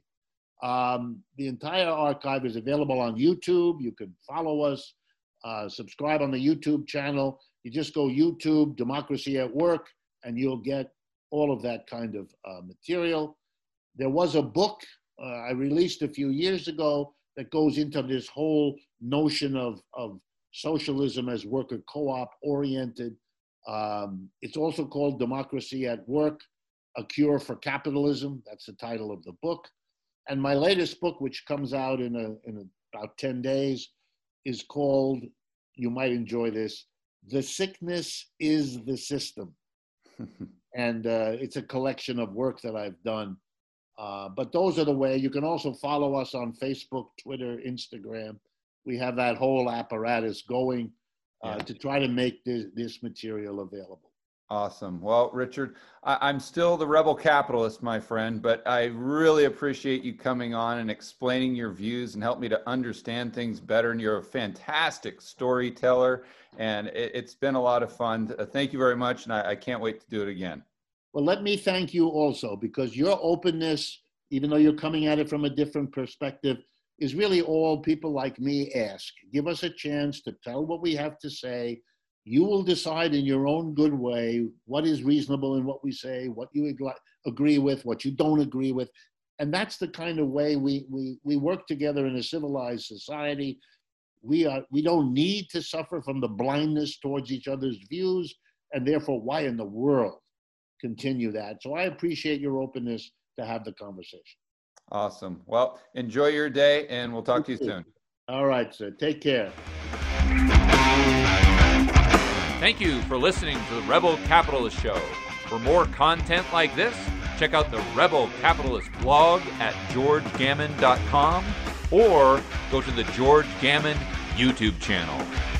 [SPEAKER 4] Um, the entire archive is available on YouTube. You can follow us, uh, subscribe on the YouTube channel. You just go YouTube, Democracy at Work, and you'll get all of that kind of uh, material. There was a book uh, I released a few years ago that goes into this whole notion of, of socialism as worker co-op oriented. Um, it's also called Democracy at Work, A Cure for Capitalism. That's the title of the book. And my latest book, which comes out in, a, in about ten days, is called, you might enjoy this, The Sickness is the System. And uh, it's a collection of work that I've done. Uh, but those are the way. You can also follow us on Facebook, Twitter, Instagram. We have that whole apparatus going. Uh, to try to make this, this material available.
[SPEAKER 3] Awesome. Well, Richard, I, I'm still the rebel capitalist, my friend, but I really appreciate you coming on and explaining your views and help me to understand things better. And you're a fantastic storyteller, and it, it's been a lot of fun. Uh, thank you very much, and I, I can't wait to do it again.
[SPEAKER 4] Well, let me thank you also, because your openness, even though you're coming at it from a different perspective, is really all people like me ask. Give us a chance to tell what we have to say. You will decide in your own good way what is reasonable in what we say, what you agree with, what you don't agree with. And that's the kind of way we, we, we work together in a civilized society. We, are, we don't need to suffer from the blindness towards each other's views, and therefore, why in the world continue that? So I appreciate your openness to have the conversation.
[SPEAKER 3] Awesome. Well, enjoy your day, and we'll talk to you soon.
[SPEAKER 4] All right, sir. Take care.
[SPEAKER 2] Thank you for listening to the Rebel Capitalist Show. For more content like this, check out the Rebel Capitalist blog at george gammon dot com or go to the George Gammon YouTube channel.